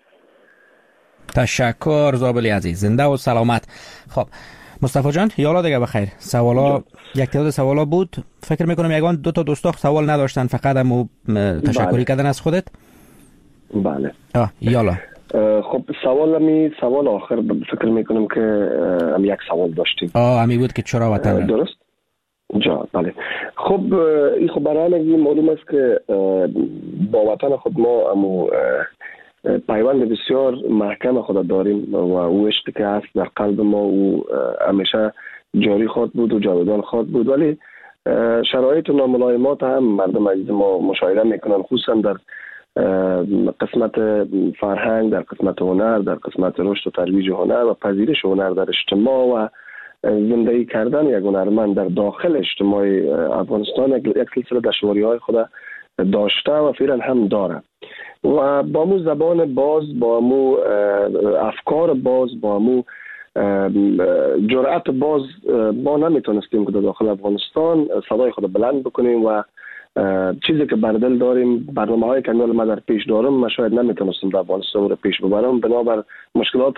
S7: تشکر زابلی عزیز، زنده و سلامت. خب مصطفی جان یالا دیگه بخیر. سوالا یک تعداد سوالا بود، فکر میکنم یگان دو تا دوستا سوال نداشتن، فقط هم تشکری کردن از خودت.
S4: بله
S7: یالا
S4: خب سوال آخر فکر میکنم که هم یک سوال داشتیم.
S7: همی بود که چرا وطن
S4: درست؟ بله. خب برای همگی معلوم است که با وطن خود ما امو پیوند بسیار محکم خود داریم و او عشقی که هست در قلب ما او همیشه جاری خواهد بود و جاودان خواهد بود، ولی شرایط و ناملایمات هم مردم عزیز ما مشاهده میکنن، خصوصا در قسمت فرهنگ، در قسمت هنر، در قسمت رشد و ترویج هنر و پذیرش هنر در اجتماع و زندگی کردن یک هنرمند در داخل اجتماع افغانستان یک سلسله دشواری‌های خود داشته و فعلا هم داره و با مو زبان باز، با مو افکار باز، با مو جرأت باز ما نمیتونستیم که در داخل افغانستان صدای خود بلند بکنیم و چیزی که بر دل داریم، برنامه‌های که ما در پیش دارم ما شاید نمیتونستیم در افغانستان رو پیش ببرم بنابر مشکلات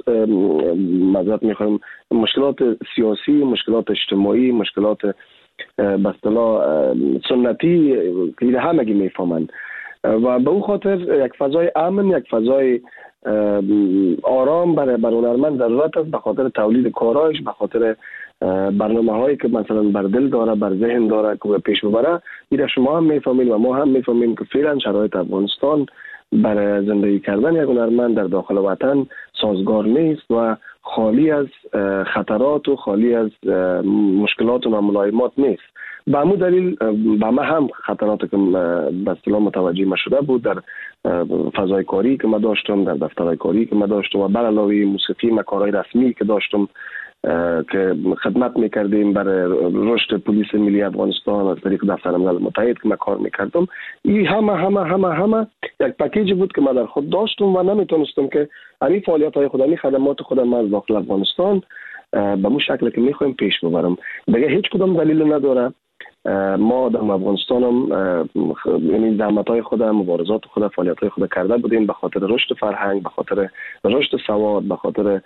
S4: مشکلات سیاسی، مشکلات اجتماعی، مشکلات به اصطلاح سنتی که همگی میفهمند و به اون خاطر یک فضای امن، یک فضای آرام برای هنرمند ضرورت است، به خاطر تولید کارایش، به خاطر برنامه هایی که مثلا بر دل داره، بر ذهن داره که پیش ببره. میره شما هم میفهمید و ما هم میفهمیم که فعلا شرایط افغانستان برای زندگی کردن یک هنرمند در داخل وطن سازگار نیست و خالی از خطرات و خالی از مشکلات و ناملایمات نیست. به همون دلیل به ما هم خطراتی که به اصطلاح متوجه ما شده بود در فضای کاری که ما داشتم، در دفترهای کاری که ما داشتم و بر علاوه موسیقی و کارهای رسمی که داشتم که خدمت میکردیم برای رشد پلیس ملی افغانستان از طریق دفتر ملل متحد که ما کار میکردم، این همه یک پکیجی بود که ما در خود داشتم و نمیتونستم که این فعالیت های خودم، خدمات خودم از داخل افغانستان به مو شکل که میخوایم پیش ببرم. دیگه هیچ کدام دلیل نداره ما در افغانستان هم یعنی زحمت‌های خودم، مبارزات خودم، فعالیت‌های خودم کرده بودیم به خاطر رشد فرهنگ، به خاطر رشد سواد، به خاطر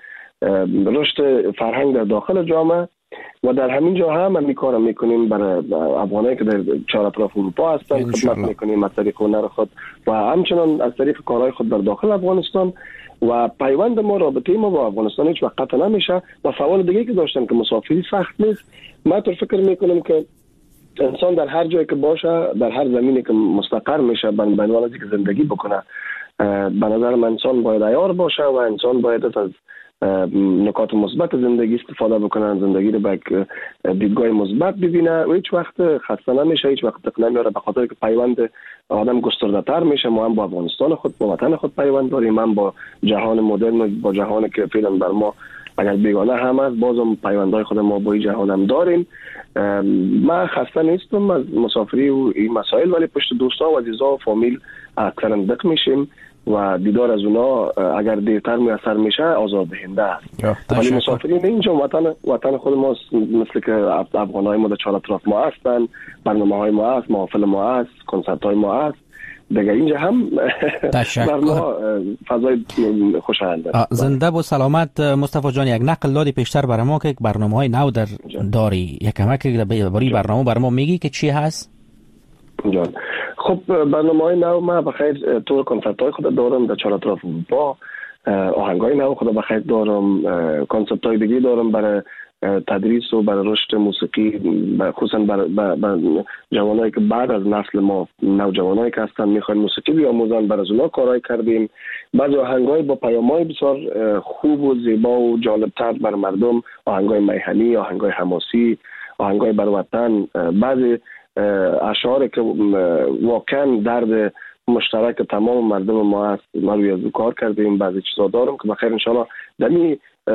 S4: رشد فرهنگ در داخل جامعه و در همین جا هم می کارم میکنیم برای افغانایی که در چهار اطراف اروپا هستن، خدمت میکنیم از طریق هنر خود و همچنان از طریق کارهای خود در داخل افغانستان و پیوند ما، رابطه ما با افغانستان هیچ وقت قطع نمیشه. و سوال دیگه که داشتن که مسافری سخت نیست، من طور فکر میکنم که انسان در هر جایی که باشه، در هر زمینی که مستقر میشه به عنوان از اینکه زندگی بکنه، به نظر من انسان باید عیار باشه و انسان باید از نکات مثبت زندگی استفاده بکنن، زندگی رو به دیدگاه مثبت ببینه و هیچ وقت خسته نمیشه، هیچ وقت تک نمیاره، به خاطر که پیوند آدم گسترده تر میشه. ما هم با افغانستان خود، با وطن خود پیوند داریم، من با جهان مدرن و با جهانی که فعلا بر ما اگر بیگانه هم است، بازم پیوندهای خود ما با این جهان هم داریم. من خسته نیستم از مسافری و این مسائل، ولی پشت دوستا و عزیزا و فامیل اکثرا دق میشیم و دیدار از اونا اگر دیرتر میسر میشه آزاردهنده است. ولی مسافرین اینجا وطن خود ما مثل که افغانهای ما در چهار اطراف ما هستن، برنامه های ما هست، محافل ما هست، کنسرت های ما هست دیگه، اینجا هم بر ما فضای خوشایند است.
S7: زنده و سلامت مصطفی جان. یک نقل دادی پیشتر برای ما که برنامه های نو در داری، یک کمک برای برنامه برای ما میگی که چی هست؟
S4: جان خب برنامه های نو ما بخیر طور کنسرت های خود دارم در چهار اطراف اروپا، آهنگ های نو خود بخیر دارم، کنسرت های دیگه دارم برای تدریس و برای رشد موسیقی، خصوصا برای جوانایی که بعد از نسل ما، نوجوانایی که هستن میخوان موسیقی بیاموزن، برای از اونا کارهای کردیم. بعضی آهنگای با پیام‌های بسیار خوب و زیبا و جالب‌تر برای مردم، آهنگای میهنی، آهنگای حماسی، آهنگای برای وطن، بعضی اشعاری که واقعا درد مشترک تمام مردم ما هست، ما روی از کار کردیم. بعضی چیزا دارم که بخیر انشالله دمی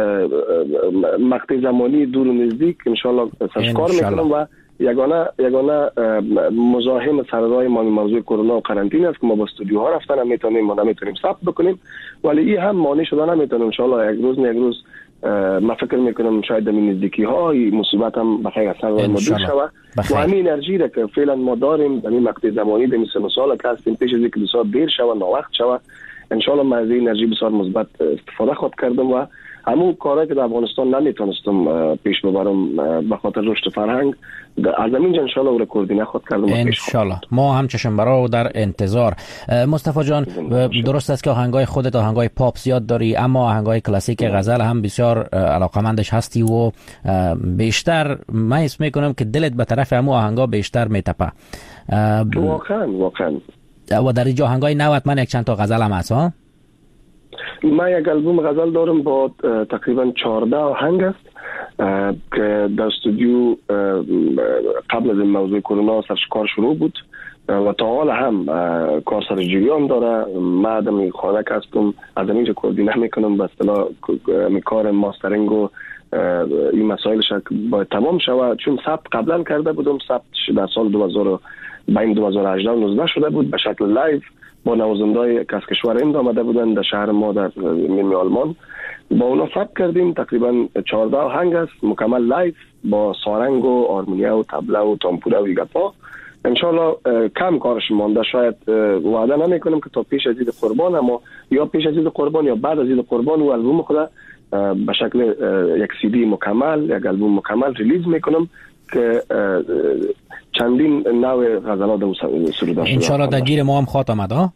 S4: مقطع زمانی دور و نزدیک انشالله کار میکنم و یگانه مزاحم سررای ما موضوع کرونا و قرنطینه است که ما با استودیوها رفتن هم میتونیم ما نمیتونیم ثبت بکنیم، ولی این هم مانع شده نمیتونیم. انشالله یک روز ما فکر میکنم شاید در نزدیکی ها مصیبت هم بخیر از سررای ما دور شود و همین انرژی را که فعلا ما داریم در این مقطع زمانی در 3 سال که هستیم پیش از اینکه بسیار دیر شود، ناوقت شود، انشالله ما از این انرژی بسیار مثبت استفاده خواهد کردم و همون کارهایی که در افغانستان نمیتونستم پیش ببرم به خاطر رشد فرهنگ، از همینجا انشالله او را کوردینه خود کردم.
S7: انشالله ما هم چشم برا و در انتظار. مصطفی جان، درست است که آهنگای خودت آهنگای پاپ زیاد داری، اما آهنگای کلاسیک غزل هم بسیار علاقمندش هستی و بیشتر من حس میکنم که دلت به طرف همو آهنگا بیشتر میتپه.
S4: واقعا
S7: و در اینجا آهنگای نوت من یک چند تا غزل هم هست ها؟
S4: من یک البوم غزل دارم با تقریبا 14 آهنگ است که در استودیو قبل از این موضوع کرونا سرش کار شروع بود و تا حال هم کار سر جریان داره. من آدمی خانه که هستم، از اینجا کوردینه میکنم به اصطلاح کار ماسترینگ و این مسائلش باید تمام شود، چون ثبت قبلا کرده بودم. ثبت در سال 2018 و 19 شده بود به شکل لایو با نوازنده‌های که از کشور هند آمده بودن در شهر ما در نیمه آلمان. با اونا ثبت کردیم. تقریبا 14 آهنگ است مکمل لایو با سارنگ و آرمونیا و طبله و تامپوره و گپا. انشالله کم کارش مانده، شاید وعده نمی کنم که تا پیش از عید قربان، اما یا پیش از عید قربان یا بعد از عید قربان و البوم خود به شکل یک سی دی مکمل، یک البوم مکمل ریلیز میکنم که چندین نوع غزلات و سروده شده.
S7: انشالله در گیر ما هم خواهد آمد ها؟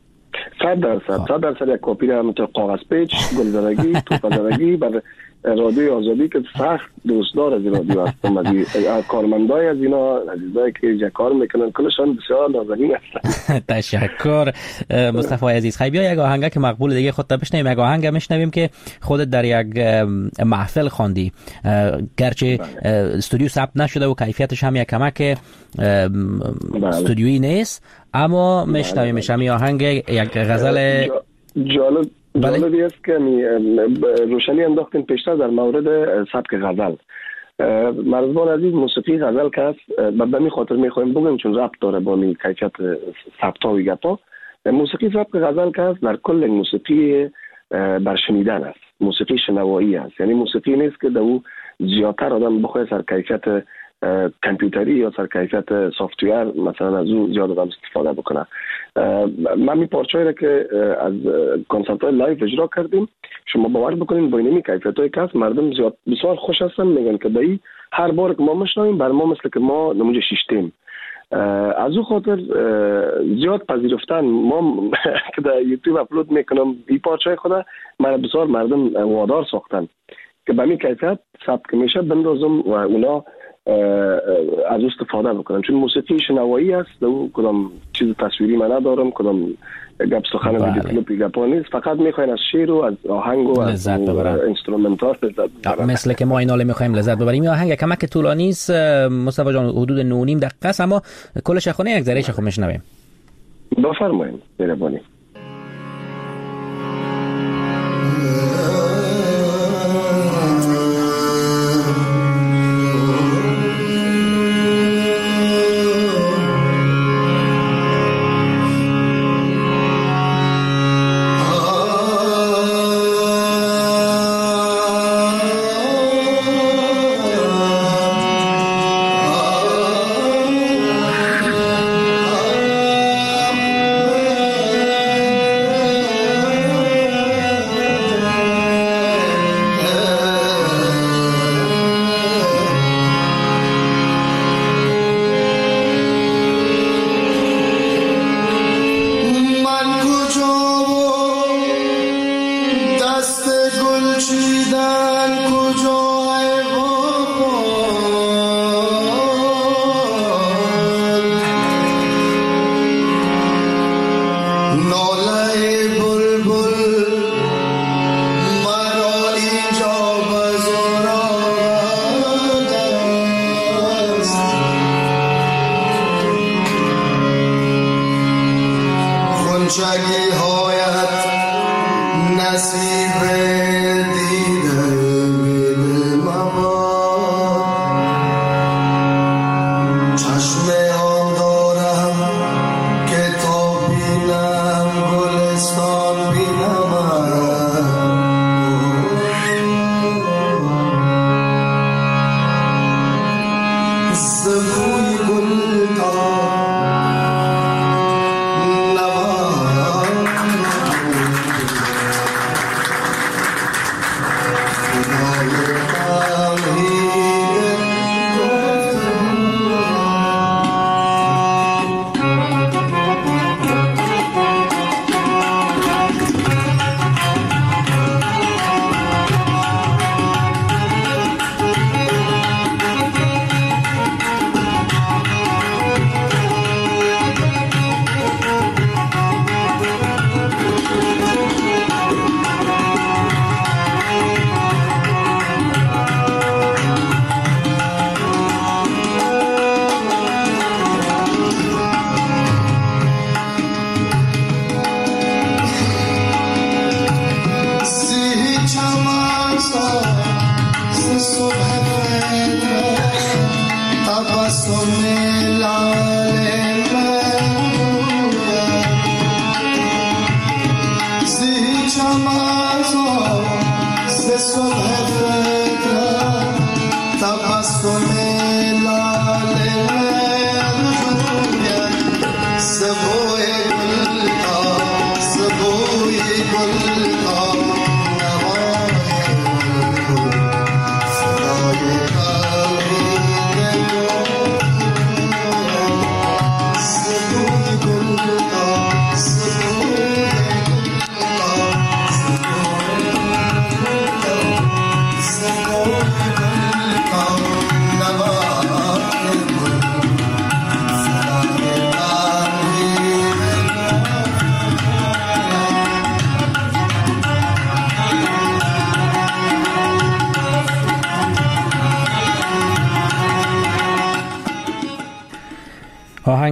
S4: 100% یک کپی هم تو کاغذ پیچ، گلزدگی، توپزدگی بر رادیو آزادی که سخت دوستدار از این رادیو هستم. از کارمندای از اینا عزیزایی که اینجا کار میکنن کلشان بسیار نازنین هستن.
S7: تشکر مصطفی عزیز. خیلی بیا یک آهنگ که مقبول دیگه خودت بشنویم. یک آهنگ میشنویم که خودت در یک محفل خواندی، گرچه استودیو ثبت نشده و کیفیتش هم یک کمک استودیویی نیست، اما میشنویمش. همین آهنگ یک غزل
S4: جالبی است که روشنی انداختین پیشتر در مورد سبک غزل. مرزبان عزیز، موسیقی غزل که است به می خاطر میخوایم بگم چون ربط داره با می کیفیت ثبتا و گپا. موسیقی سبک غزل که است در کل موسیقی بر شنیدن است، موسیقی شنوایی است. یعنی موسیقی نیست که دو زیادتر آدم بخواه سر کیفیت کامپیوتری یا سر کیفیت سافتویر مثلا از او زیاد آدم استفاده بکنه. من می پارچه‌ای را که از کنسرت های لایو اجرا کردیم، شما باور بکنین با اینمی کیفیت های که مردم زیاد بسیار خوش هستن، میگن که دایی هر بار که ما مشنویم بر ما مثل که ما نموذج شیشتیم. از او خاطر زیاد پذیرفتن ما که در یوتیوب اپلود میکنم این پارچه خدا من بسیار مردم وادار ساختن که به می کیفیت ثبت که میشه بندازم و اونا از استفاده بکنن، چون موسیقی شنوایی است. و کدام چیز تصویری من ندارم، کدام گپ سخن ویدیو کلیپ گپا نیست، فقط میخواین از شعر و از آهنگ و از اینسترومنتال لذت ببرن.
S7: مثل که ما اینا میخوایم لذت ببریم. این آهنگ کمک طولانی است مصطفی جان، حدود 9.5 دقیقه است، اما کلش خونه یک ذره خو میشنویم.
S4: بفرمایید مهربانی.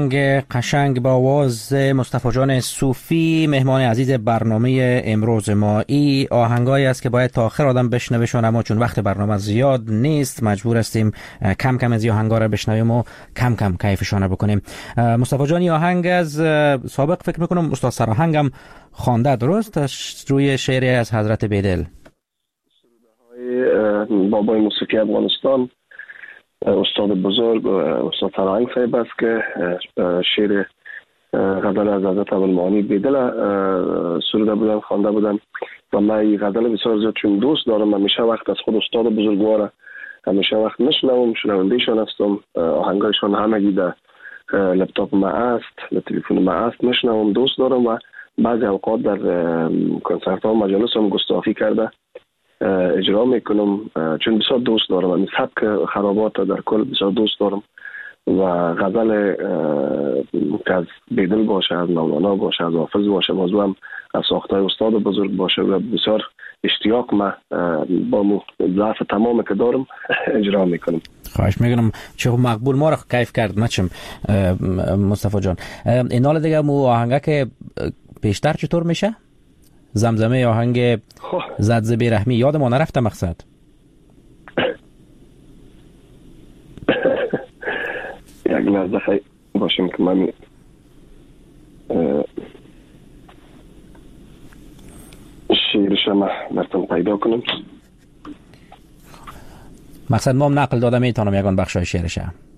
S7: آهنگ قشنگ با آواز مصطفی جان صوفی مهمان عزیز برنامه امروز ما. ای آهنگایی است که باید تا آخر آدم بشنوشون، اما چون وقت برنامه زیاد نیست مجبور هستیم کم کم از این آهنگا رو بشنویم و کم کم کیفشون بکنیم. مصطفی جان آهنگ از سابق فکر میکنم استاد سراهنگم خوانده، درست؟ روی شعری از حضرت بیدل.
S4: بابای موسیقی افغانستان استاد بزرگ استاد سراهنگ صاحب است که شعر غزل از حضرت ابوالمعانی بیدل سروده بودن، خوانده بودن و من این غزل بسیار زیاد چون دوست دارم. همیشه وقت از خود استاد بزرگوار همیشه وقت میشنوم، شنوندهشان هستم. آهنگایشان همگی در لپتاپ ما است، در تلفن ما است، میشنوم، دوست دارم و بعضی اوقات در کنسرت ها و مجالس هم گستاخی کرده اجرا میکنم چون بسیار دوست دارم. این سبک خرابات در کل بسیار دوست دارم و غزل که از بیدل باشه، از مولانا باشه، از حافظ باشه، موضوع هم از ساختای استاد بزرگ باشه و بسیار اشتیاق ما با ضعف تمام که دارم اجرا میکنم.
S7: خواهش میکنم. چه مقبول ما رو کیف کرد نچم مصطفی جان. این حال دیگه مو آهنگه که پیشتر چطور میشه؟ زمزمه آهنگ زد ز بیرحمی یاد ما نرفته مقصد.
S4: یک لحظه خیلی باشیم که من شعرش ما براتون پیدا کنم.
S7: مقصد ما هم نقل داده میتونم یکان بخشای شعرش.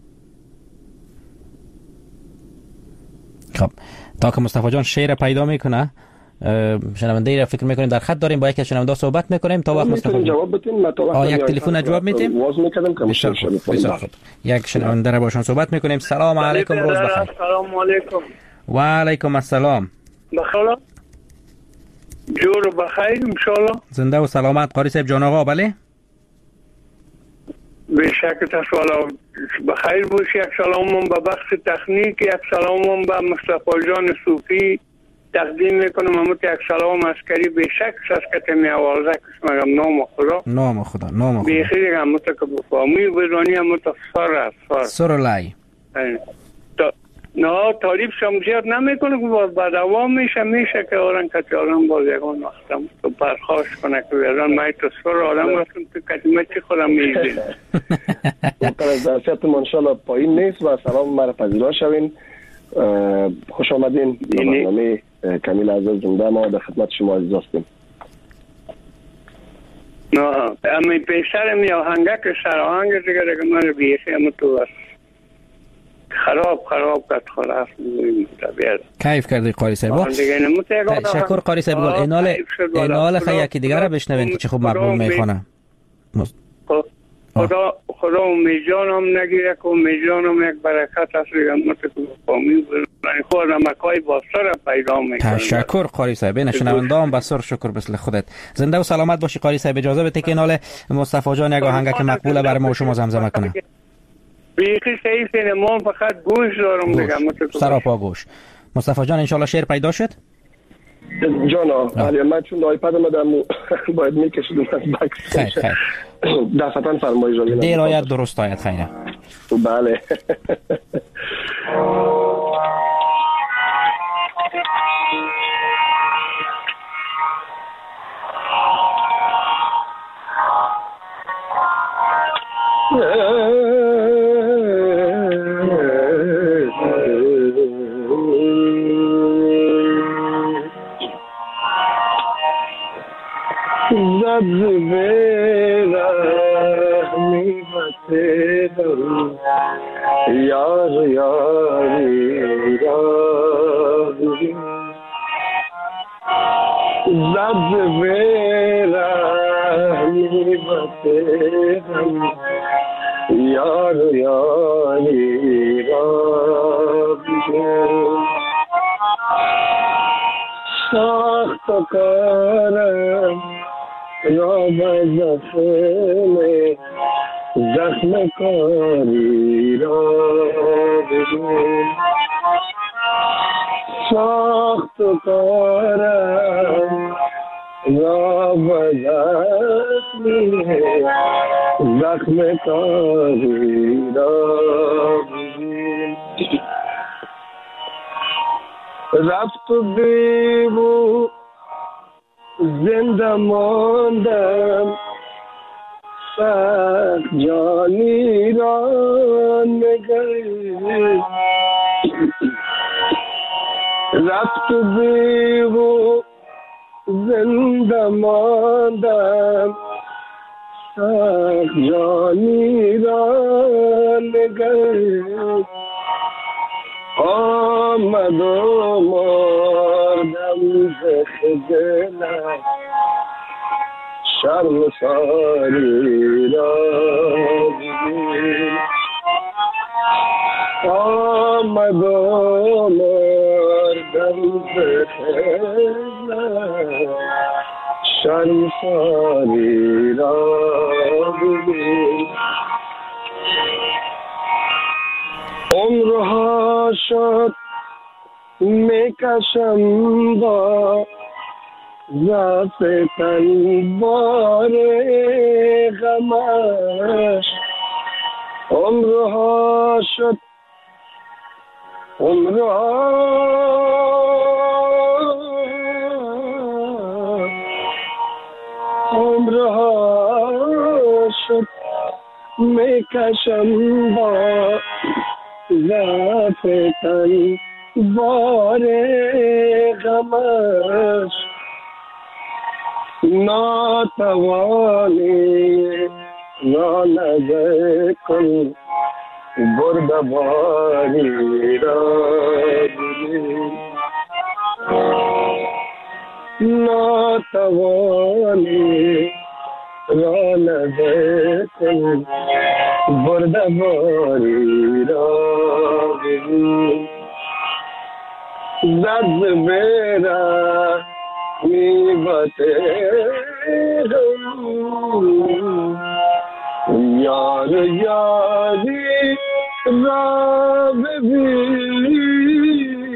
S7: خب تا که مصطفی جان شعر پیدا میکنه شنونده را فکر میکنیم در خط داریم، با یکی از شنونده صحبت میکنیم تا وقت مصطفی
S4: جواب بدین. ما تا وقت
S7: یک تلفن جواب میدیم.
S4: واز میکردم که
S7: بسیار خوب. یک شنونده را باشون صحبت میکنیم. سلام علیکم، روز بخیر.
S12: سلام علیکم.
S7: و علیکم السلام.
S12: بخیر. جور بخیر ان شاء الله.
S7: زنده و سلامت قاری صاحب جان آقا. بله
S12: به شک تسوال بخیر باشی. یک سلامم به بخش تکنیک، یک سلامم به مصطفی جان صوفی تقدیم میکنم. همون یک سلام عسکری به شک سسکت می آوازه کش مگم نام خدا بیخی دیگه همون تا که بفامی بدانی همون تا
S7: سر لای
S12: نه تعریف شمزیت نمیکنه که با دوام میشه که آرن کچه آرن باز یکان وقتم تو پرخواش کنه که بیادن مای تو سر آرم هستم تو کچه چی خودم میزین
S4: مقدر از درسیت منشالله پایین نیست و سلام مرا پذیرا شوین. خوش آمدین به برنامه کمیل عزیز زنده. ما در خدمت شما عزیز هستیم.
S12: اما پیشتر می آهنگه که سراهنگ دیگه من بیخی همون تو است خراب کد خلاف طبیعت
S7: کیف کردی قاری صاحب. تشکر قاری صاحب. اینال خیلی یکی دیگه را بشنوین که چه خوب مقبول میخونه.
S12: خدا امیجانم نگیره که امیجانم یک برکت هست دیگه متکو فامی برای خودم مکای باستر پیدا میکنم.
S7: تشکر قاری صاحب. نشنونده هم بسر شکر مثل خودت. زنده و سلامت باشی قاری صاحب. اجازه بده که اینال مصطفی جان یک آهنگ که مقبوله برای ما و شما زمزمه کنه.
S12: بیخی صحیح سینما فقط گوش دارم دیگه متکو
S7: سراپا گوش. مصطفی جان انشالله شعر پیدا شد.
S4: جانا ولی من چون آیپد آمدم باید میکشیدم از بکس.
S7: خیر
S4: دفتن فرمایش رو
S7: دیر آید درست آید. خیره
S4: بله. یار یاری رازی زد برهمی بسیدم یار یاری رازی ساخت کارم را بزفنه زخم کاری را بگون ساخت کارم را بزفنه زخم کاری را بگون
S8: رفت و بیرو زنده ماندم سخت جانی را نگری رفت و بیرو زنده ماندم سخت جانی را نگری آمد و مردم زخدلم شرم ساری را ببین آمد و مردم زخدلم شرم ساری را ببین عمرها شد میکشم با ضعف تن بار غمش عمرها شد میکشم با ضعف تن بار غمش ناتوانی رانده کن بردباری را ببین ناتوانی رانده کن بردباری را ببین زد بیره یار یاری را ببین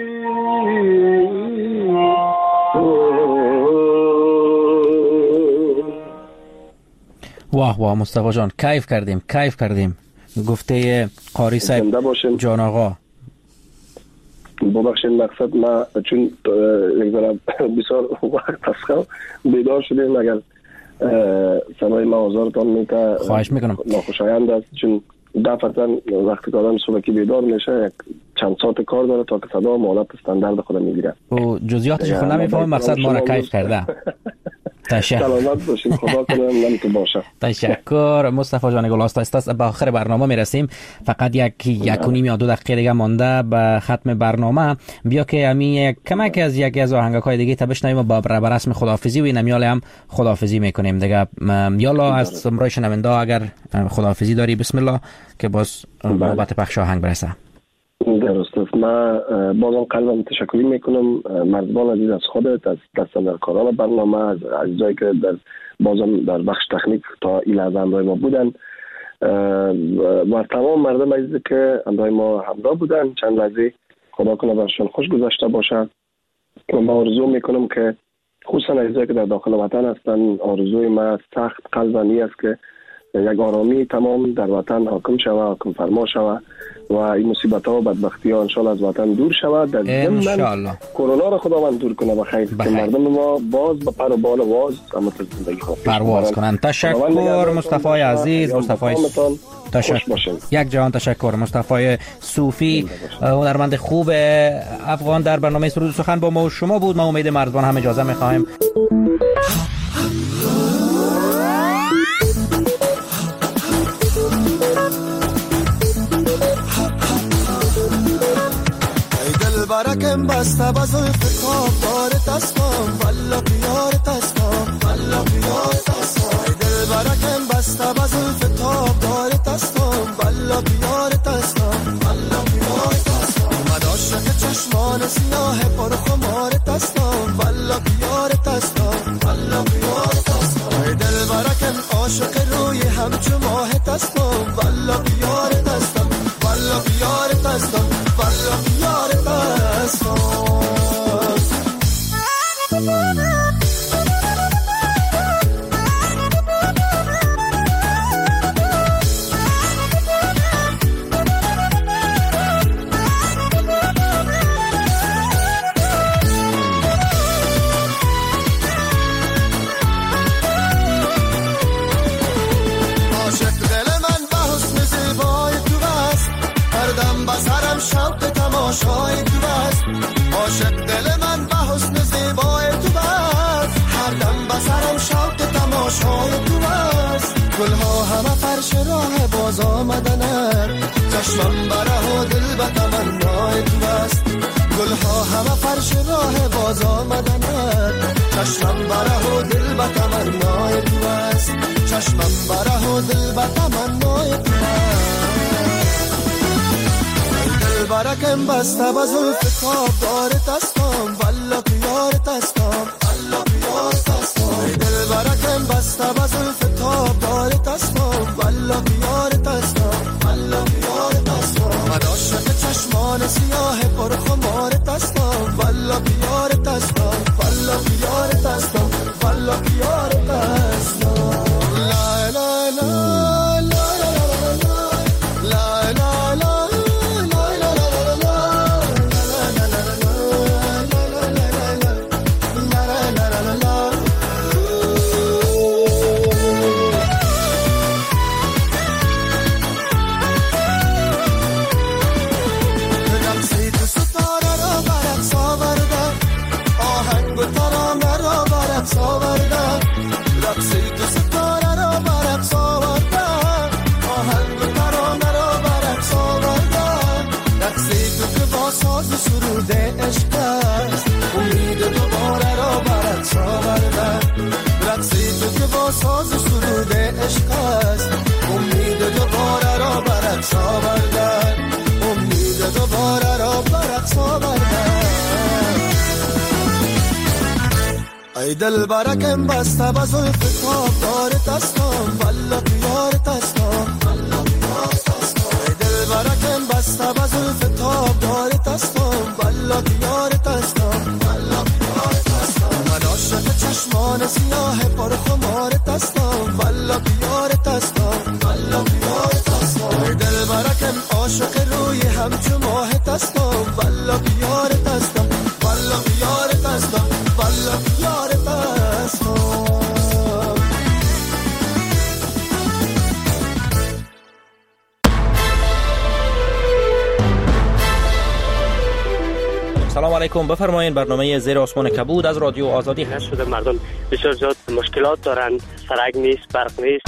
S7: واه واه مصطفی جان کیف کردیم گفته قاری صاحب جان آقا.
S4: ببخشید مقصد ما چون یک ذره بسیار وقت هست بیدار شدیم اگر صدای ما آزارتان میته
S7: خواهش میکنم
S4: ناخوشایند است چون دفعتا وقتی که آدم صبحی بیدار میشه یک چند ساعت کار داره تا که صدا مالت استاندارد خود میگیره
S7: و جزئیاتش خود نمیفهمم مقصد ما را کیف کرده.
S4: سلامت باشین خدا کنه نمیتو باشه.
S7: تشکر مصطفی جان گل است. به آخر برنامه میرسیم. فقط یک و نیم یا 2 دقیقه دیگه مانده به ختم برنامه. بیا که امی کمک از یکی از آهنگای دیگه تا بشنویم و با رسم خداحافظی و اینمیال هم خداحافظی میکنیم دیگه. یالا از امروز شنونده اگر خداحافظی داری بسم الله که باز نوبت پخش آهنگ برسه.
S4: درست است. من بازم قلبم تشکری میکنم مردمان عزیز از خودت، از دستاندرکاران برنامه، از عزیزایی که بازم در بخش تکنیک تا این لحظه همراه ما بودن و تمام مردم عزیزی که همراه ما همراه بودن. چند لحظه خدا کنه برشون خوش گذشته باشه. من آرزو میکنم که خصوصا عزیزایی که در داخل وطن هستن، آرزوی من سخت قلبانی است که یک آرامی تمام در وطن حاکم شود، حاکم فرما شود و این مصیبت ها و بدبختی ها انشالله از وطن دور شود. در ضمن کرونا را خداوند دور کنه بخیر که مردم ما باز به پر و بال واز اما زندگی خود
S7: پرواز کنند. تشکر مصطفی عزیز، مصطفی تشکر. یک جهان تشکر مصطفی صوفی، هنرمند خوب افغان در برنامه سرود سخن با ما و شما بود. ما امید مردمان هم اجازه می‌خوایم.
S8: برکم بسته بزلف کافار دستم والا بیار دستم والا بیار دستم دل برکم بسته بزلف کافار دستم والا بیار دستم والا بیار دستم اومد عاشق چشمان سیاه پر خمار دستم والا بیار دستم والا بیار دستم دل برکم عاشق روی همچو ماه دستم والا بیار دستم والا بیار دستم والا بیار دستم. عاشق دل من به حسن زیبای تو بست، هر دم بسرم شوق تماشای تو بست. گلها همه فرش راه باز آمدنن، چشمم بره و دل به تمنای تو بست. گلها همه فرش راه باز آمدنن، چشمم بره و دل به تمنای تو بست. چشمم بره و دل به تمنای تو بست. دل برکم بسته به زلف تابدارت هستم، والله که یارت هستم، والله که یارت هستم. دل برکم بسته به زلف تابدارت هستم، والله که یارت هستم، والله که یارت هستم. من عاشق چشمان سیاه پرخمارت هستم، والله که یارت هستم، والله که یارت هستم، والله که یارت هستم. لا لا لا لا لا لا لا. ساز سرود عشق است، امید دوباره را برقص آوردن، امید دوباره را برقص آوردن. ای دل برکم بسته به زلف تابدارت هستم، والله که یارت هستم، والله که یارت هستم. ای دل برکم بسته به زلف تابدارت هستم، والله که یارت هستم، والله که یارت هستم. من عاشق چشمان سیاه پرخمارت هستم، والله که یارت هستم، والله که یارت هستم. ای دل برکم عاشق روی همچو ماهت هستم، والله که یارت هستم، والله که یارت هستم، والله که یارت هستم.
S7: سلام علیکم، بفرمایید. برنامه زیر آسمان کبود از رادیو آزادی هست.
S13: شده مردم بسیار زیاد مشکلات دارن، سرک نیست، برق نیست.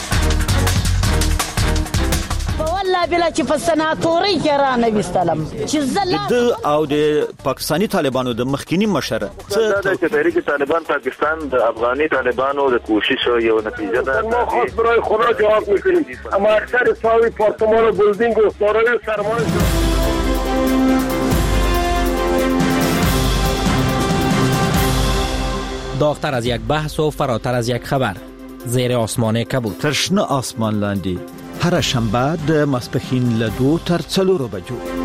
S14: والله بلا چې په سناتوري کې را نه وستلم چې
S3: د او د پاکستانی طالبانو د مخکینی مشره
S15: دا چې تحریک طالبان پاکستان د افغاني طالبانو د کوشش یو نتیجه ده.
S12: ما خاص برای خدا جواب میکنیم، اما اکثر ساوی پارتمان و بلدینگ و سارای سرمایه
S7: داغتر از یک بحث و فراتر از یک خبر. زیر آسمان کبود.
S3: ترشنه آسمان لاندی هر شنبه د ماسپښین له 2 تر 4 بجو.